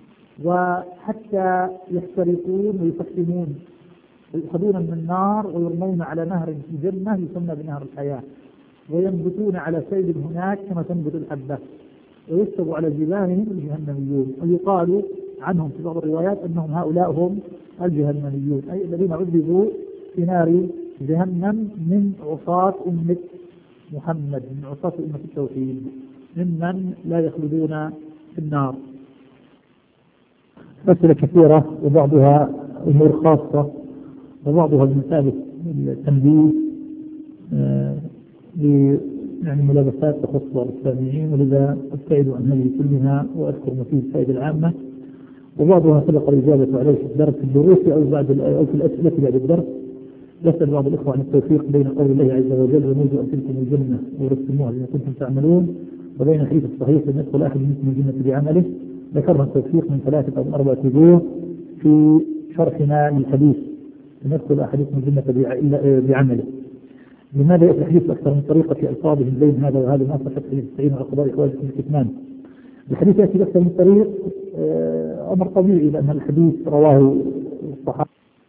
وحتى يحترقون ويفحمون ويؤخذون من النار ويرمون على نهر في الجنة يسمى بنهر الحياة، وينبتون على سيل هناك كما تنبت الحبة، ويكتب على جباههم الجهنميون، ويقال عنهم في بعض الروايات أنهم هؤلاء هم الجهنميون، أي الذين عذبوا في نار جهنم من عصاة أمة محمد، من عصاة أمة التوحيد، ممن لا يخلدون في النار. أسئلة كثيرة وبعضها أمور خاصة وبعضها بمثابة التنبيه يعني ملابسات تخص الإسلاميين، ولذا أبتعد عن هذه كلها وأذكر ما فيه الفائدة العامة، وبعضها سبق الإجابة عليه في الدرس الدروس أو في الأسئلة بعد الدرس. يسأل بعض الإخوة عن التوفيق بين قول الله عز وجل: ونودوا أن تلكم الجنة ورثتموها بما كنتم تعملون، وبين الحديث الصحيح لم يدخل أحد منكم الجنة بعمله. ذكرنا التوفيق من 3 أو 4 وجوه في شرحنا للحديث: لم يدخل أحدكم الجنة بعمله. لماذا يأتي الحديث أكثر من طريقة في ألفاظهم بين هذا وهذا؟ ما صحت حديث 90 على قضاء إخوانكم الكتمان. الحديث يأتي أكثر من طريق أمر طبيعي، لأن الحديث رواه الصحابة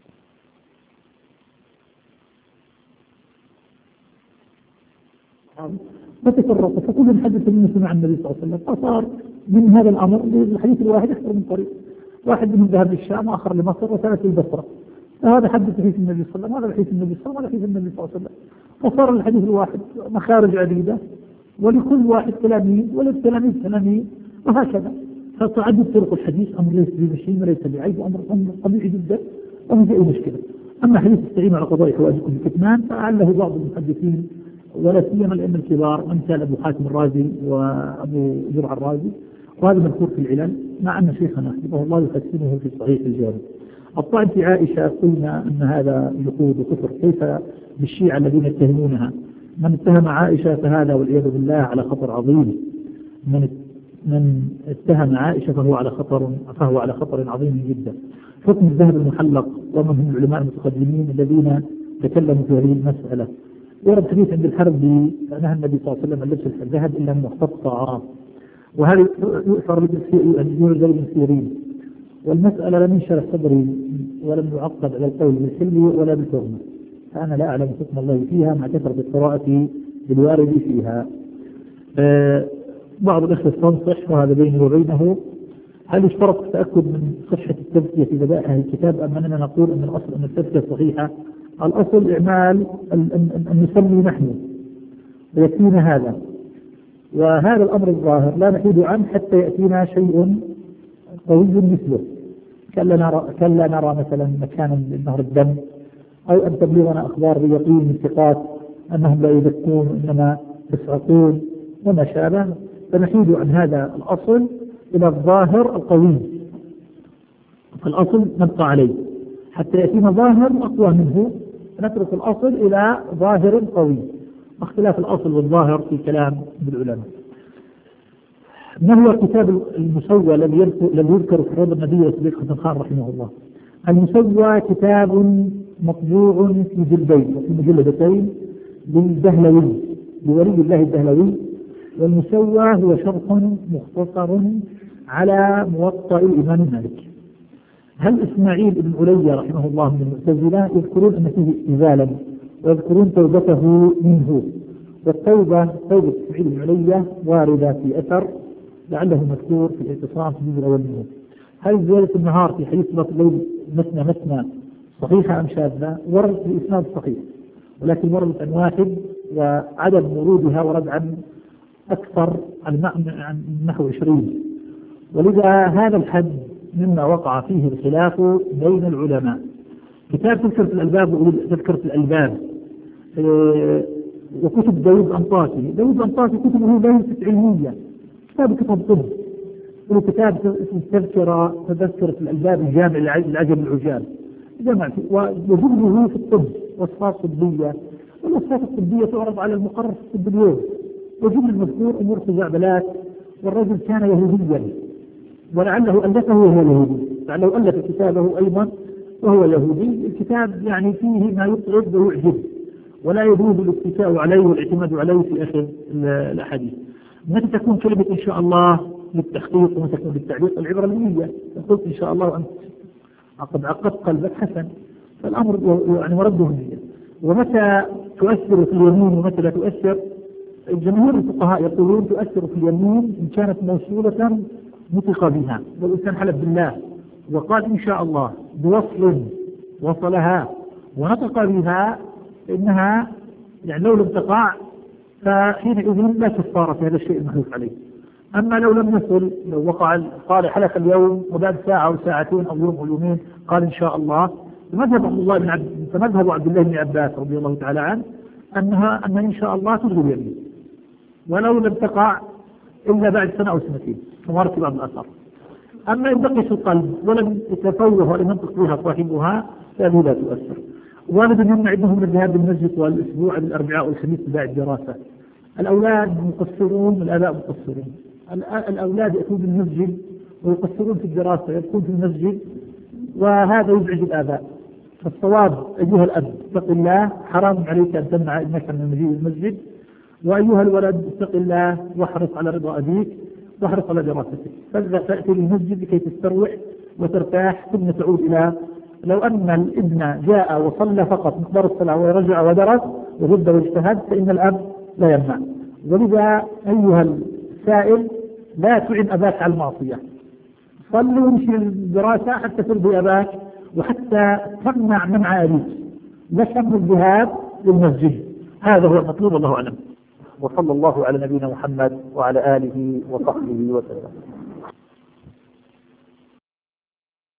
فتفرق، فكل حدث من سمع النبي صلى الله عليه وسلم، فصار من هذا الأمر الحديث الواحد أكثر من طريق. واحد منهم ذهب للشام وآخر لمصر وثالث البصرة، فهذا حدث حديث النبي صلى الله عليه وسلم، وهذا حديث النبي صلى الله عليه وسلم، وهذا حديث النبي صلى الله عليه وسلم، فصار الحديث الواحد مخارج عديدة، ولكل واحد تلاميذ وللتلاميذ تلاميذ، وهكذا. فتعدد طرق الحديث أمر ليس بمشين وليس بعيب، أمر طبيعي جدا وما في أي مشكلة. أما حديث التعين على قضاء حوائجكم الكتمان فعله بعض المحدثين ولا سيما الأئمة الكبار أمثال أبو حاتم الرازي وأبو زرع الرازي، وهذا مذكور في العلل، مع أن شيخنا حفظه الله يحسنه في صحيح الجامع. الطعن في عائشة قلنا أن هذا جحود وكفر، كيف بالشيعة الذين يتهمونها؟ من اتهم عائشة فهذا والعياذ بالله على خطر عظيم، من اتهم عائشة فهو على خطر عظيم جدا. حكم الذهب المحلق، ومن هم العلماء المتقدمين الذين تكلموا في هذه المسألة؟ ورد حديث عند الحرب نهى النبي صلى الله عليه وسلم عن لبس الذهب إلا من محتفظ عرام، وهذا يؤثر لابن سيرين. والمسألة لم ينشرح صدري ولم يعقد على القول بالحل ولا بالتهمة، فأنا لا أعلم حكم الله فيها مع كثرة القراءة بالوارد فيها. بعض الأخوة تنصح، وهذا بيني وبينه، هل يشترط التأكد من صحة التزكية في بدائع الكتاب أم أننا نقول أن الأصل أن التزكية صحيحة؟ الأصل إعمال أن نسمي نحن ويكفينا هذا، وهذا الأمر الظاهر لا نحيد عنه حتى يأتينا شيء قوي مثله، كلا نرى مثلا مكانا لنهر الدم، أو أن تبلغنا أخبار بيقين من ثقات أنهم لا يزكون إنما يسعقون وما شابه، فنحيد عن هذا الأصل إلى الظاهر القوي، فالأصل نبقى عليه حتى يأتينا ظاهر أقوى منه، نترك الأصل إلى ظاهر قوي، اختلاف الأصل والظاهر في كلام بالعلماء. ما هو الكتاب المسوى الذي يذكر في روض النبي صديق حسن خان رحمه الله؟ المسوى كتاب مطبوع في جلدين وفي مجلدتين للدهلوي، لولي الله الدهلوي، والمسوى هو شرح مختصر على موطأ الإمام مالك. هل إسماعيل بن علي رحمه الله من المعتزلة يذكرون أن فيه إزالا ويذكرون توبته منه، والتوبة توبة إسماعيل بن علي واردة في أثر لعله مذكور في الاعتصام في الجزء الأول منه. هل زيادة النهار في حديث صلاة الليل مثنى صحيحة أم شاذة؟ ورد في إسناد صحيح، ولكن وردت عن واحد، وعدد ورودها ورد عن أكثر عن نحو 20، ولذا هذا الحد مما وقع فيه الخلاف بين العلماء. كتاب تذكرة الألباب وكتب داود الأنطاكي كتبه ليست علمية، كتاب طب، كتاب تذكرة الألباب الجامع للعجم العجاب، وجمله في الطب وصفات طبية، والوصفات الطبية تعرض على المقرر في الطب اليوم، وجمل المذكور أمور خزعبلات، والرجل كان يهوديا ولعله ألفه وهو يهودي، لعله ألف كتابه أيضا وهو يهودي. الكتاب يعني فيه ما يطرد ويعجب، ولا يجوز الاتكاء عليه والاعتماد عليه في آخر الأحاديث. متى تكون كلمة إن شاء الله للتحقيق ومتى تكون للتعليق؟ العبرة النية، قلت إن شاء الله وأنت قد عقدت قلبك حسن، فالأمر يعني مرده النية. ومتى تؤثر في اليمين ومتى لا تؤثر؟ جمهور الفقهاء يقولون تؤثر في اليمين إن كانت موصولة نطق بها، والإنسان حلف بالله وقال إن شاء الله بوصل وصلها ونطق بها، إنها يعني لو لم تقع فحينئذ لا كفارة في هذا الشيء المحلوف عليه. أما لو لم يصل، لو وقع قال حلف اليوم وبعد ساعة أو ساعتين أو يوم أو يومين قال إن شاء الله، فمذهب عبد الله بن عباس رضي الله تعالى عنه أن إن شاء الله تلغي اليمين، ولو لم تقع إلا بعد سنة أو سنتين كما ورد في بعض الآثار. أما إن بقي في القلب ولم يتفوه ولم ينطق بها صاحبها فهذه لا تؤثر. والد يمنع ابنه من الذهاب للمسجد والأسبوع بالأربعاء والخميس تباع الدراسة. الأولاد مقصرون، الآباء مقصرون. الأولاد يأتون بالمسجد ويقصرون في الدراسة، يبقون في المسجد، وهذا يزعج الآباء. فالصواب أيها الأب اتق الله، حرام عليك أن تمنع ابنك من المجيء المسجد، وأيها الولد اتق الله واحرص على رضا أبيك واحرص على دراستك. تأتي للمسجد لكي تستروح وترتاح ثم تعود إلى. لو أن الابن جاء وصلى فقط مقدار الصلاة ورجع ودرس ورد واجتهد فإن الأب لا يمنع. ولذا أيها السائل لا تعن أباك على المعصية، صل وامشي الدراسة حتى ترضي أباك وحتى تمنع منع أبيك، لا تمنع الذهاب للمسجد. هذا هو المطلوب، والله أعلم. وصلى الله على نبينا محمد وعلى آله وصحبه وسلم.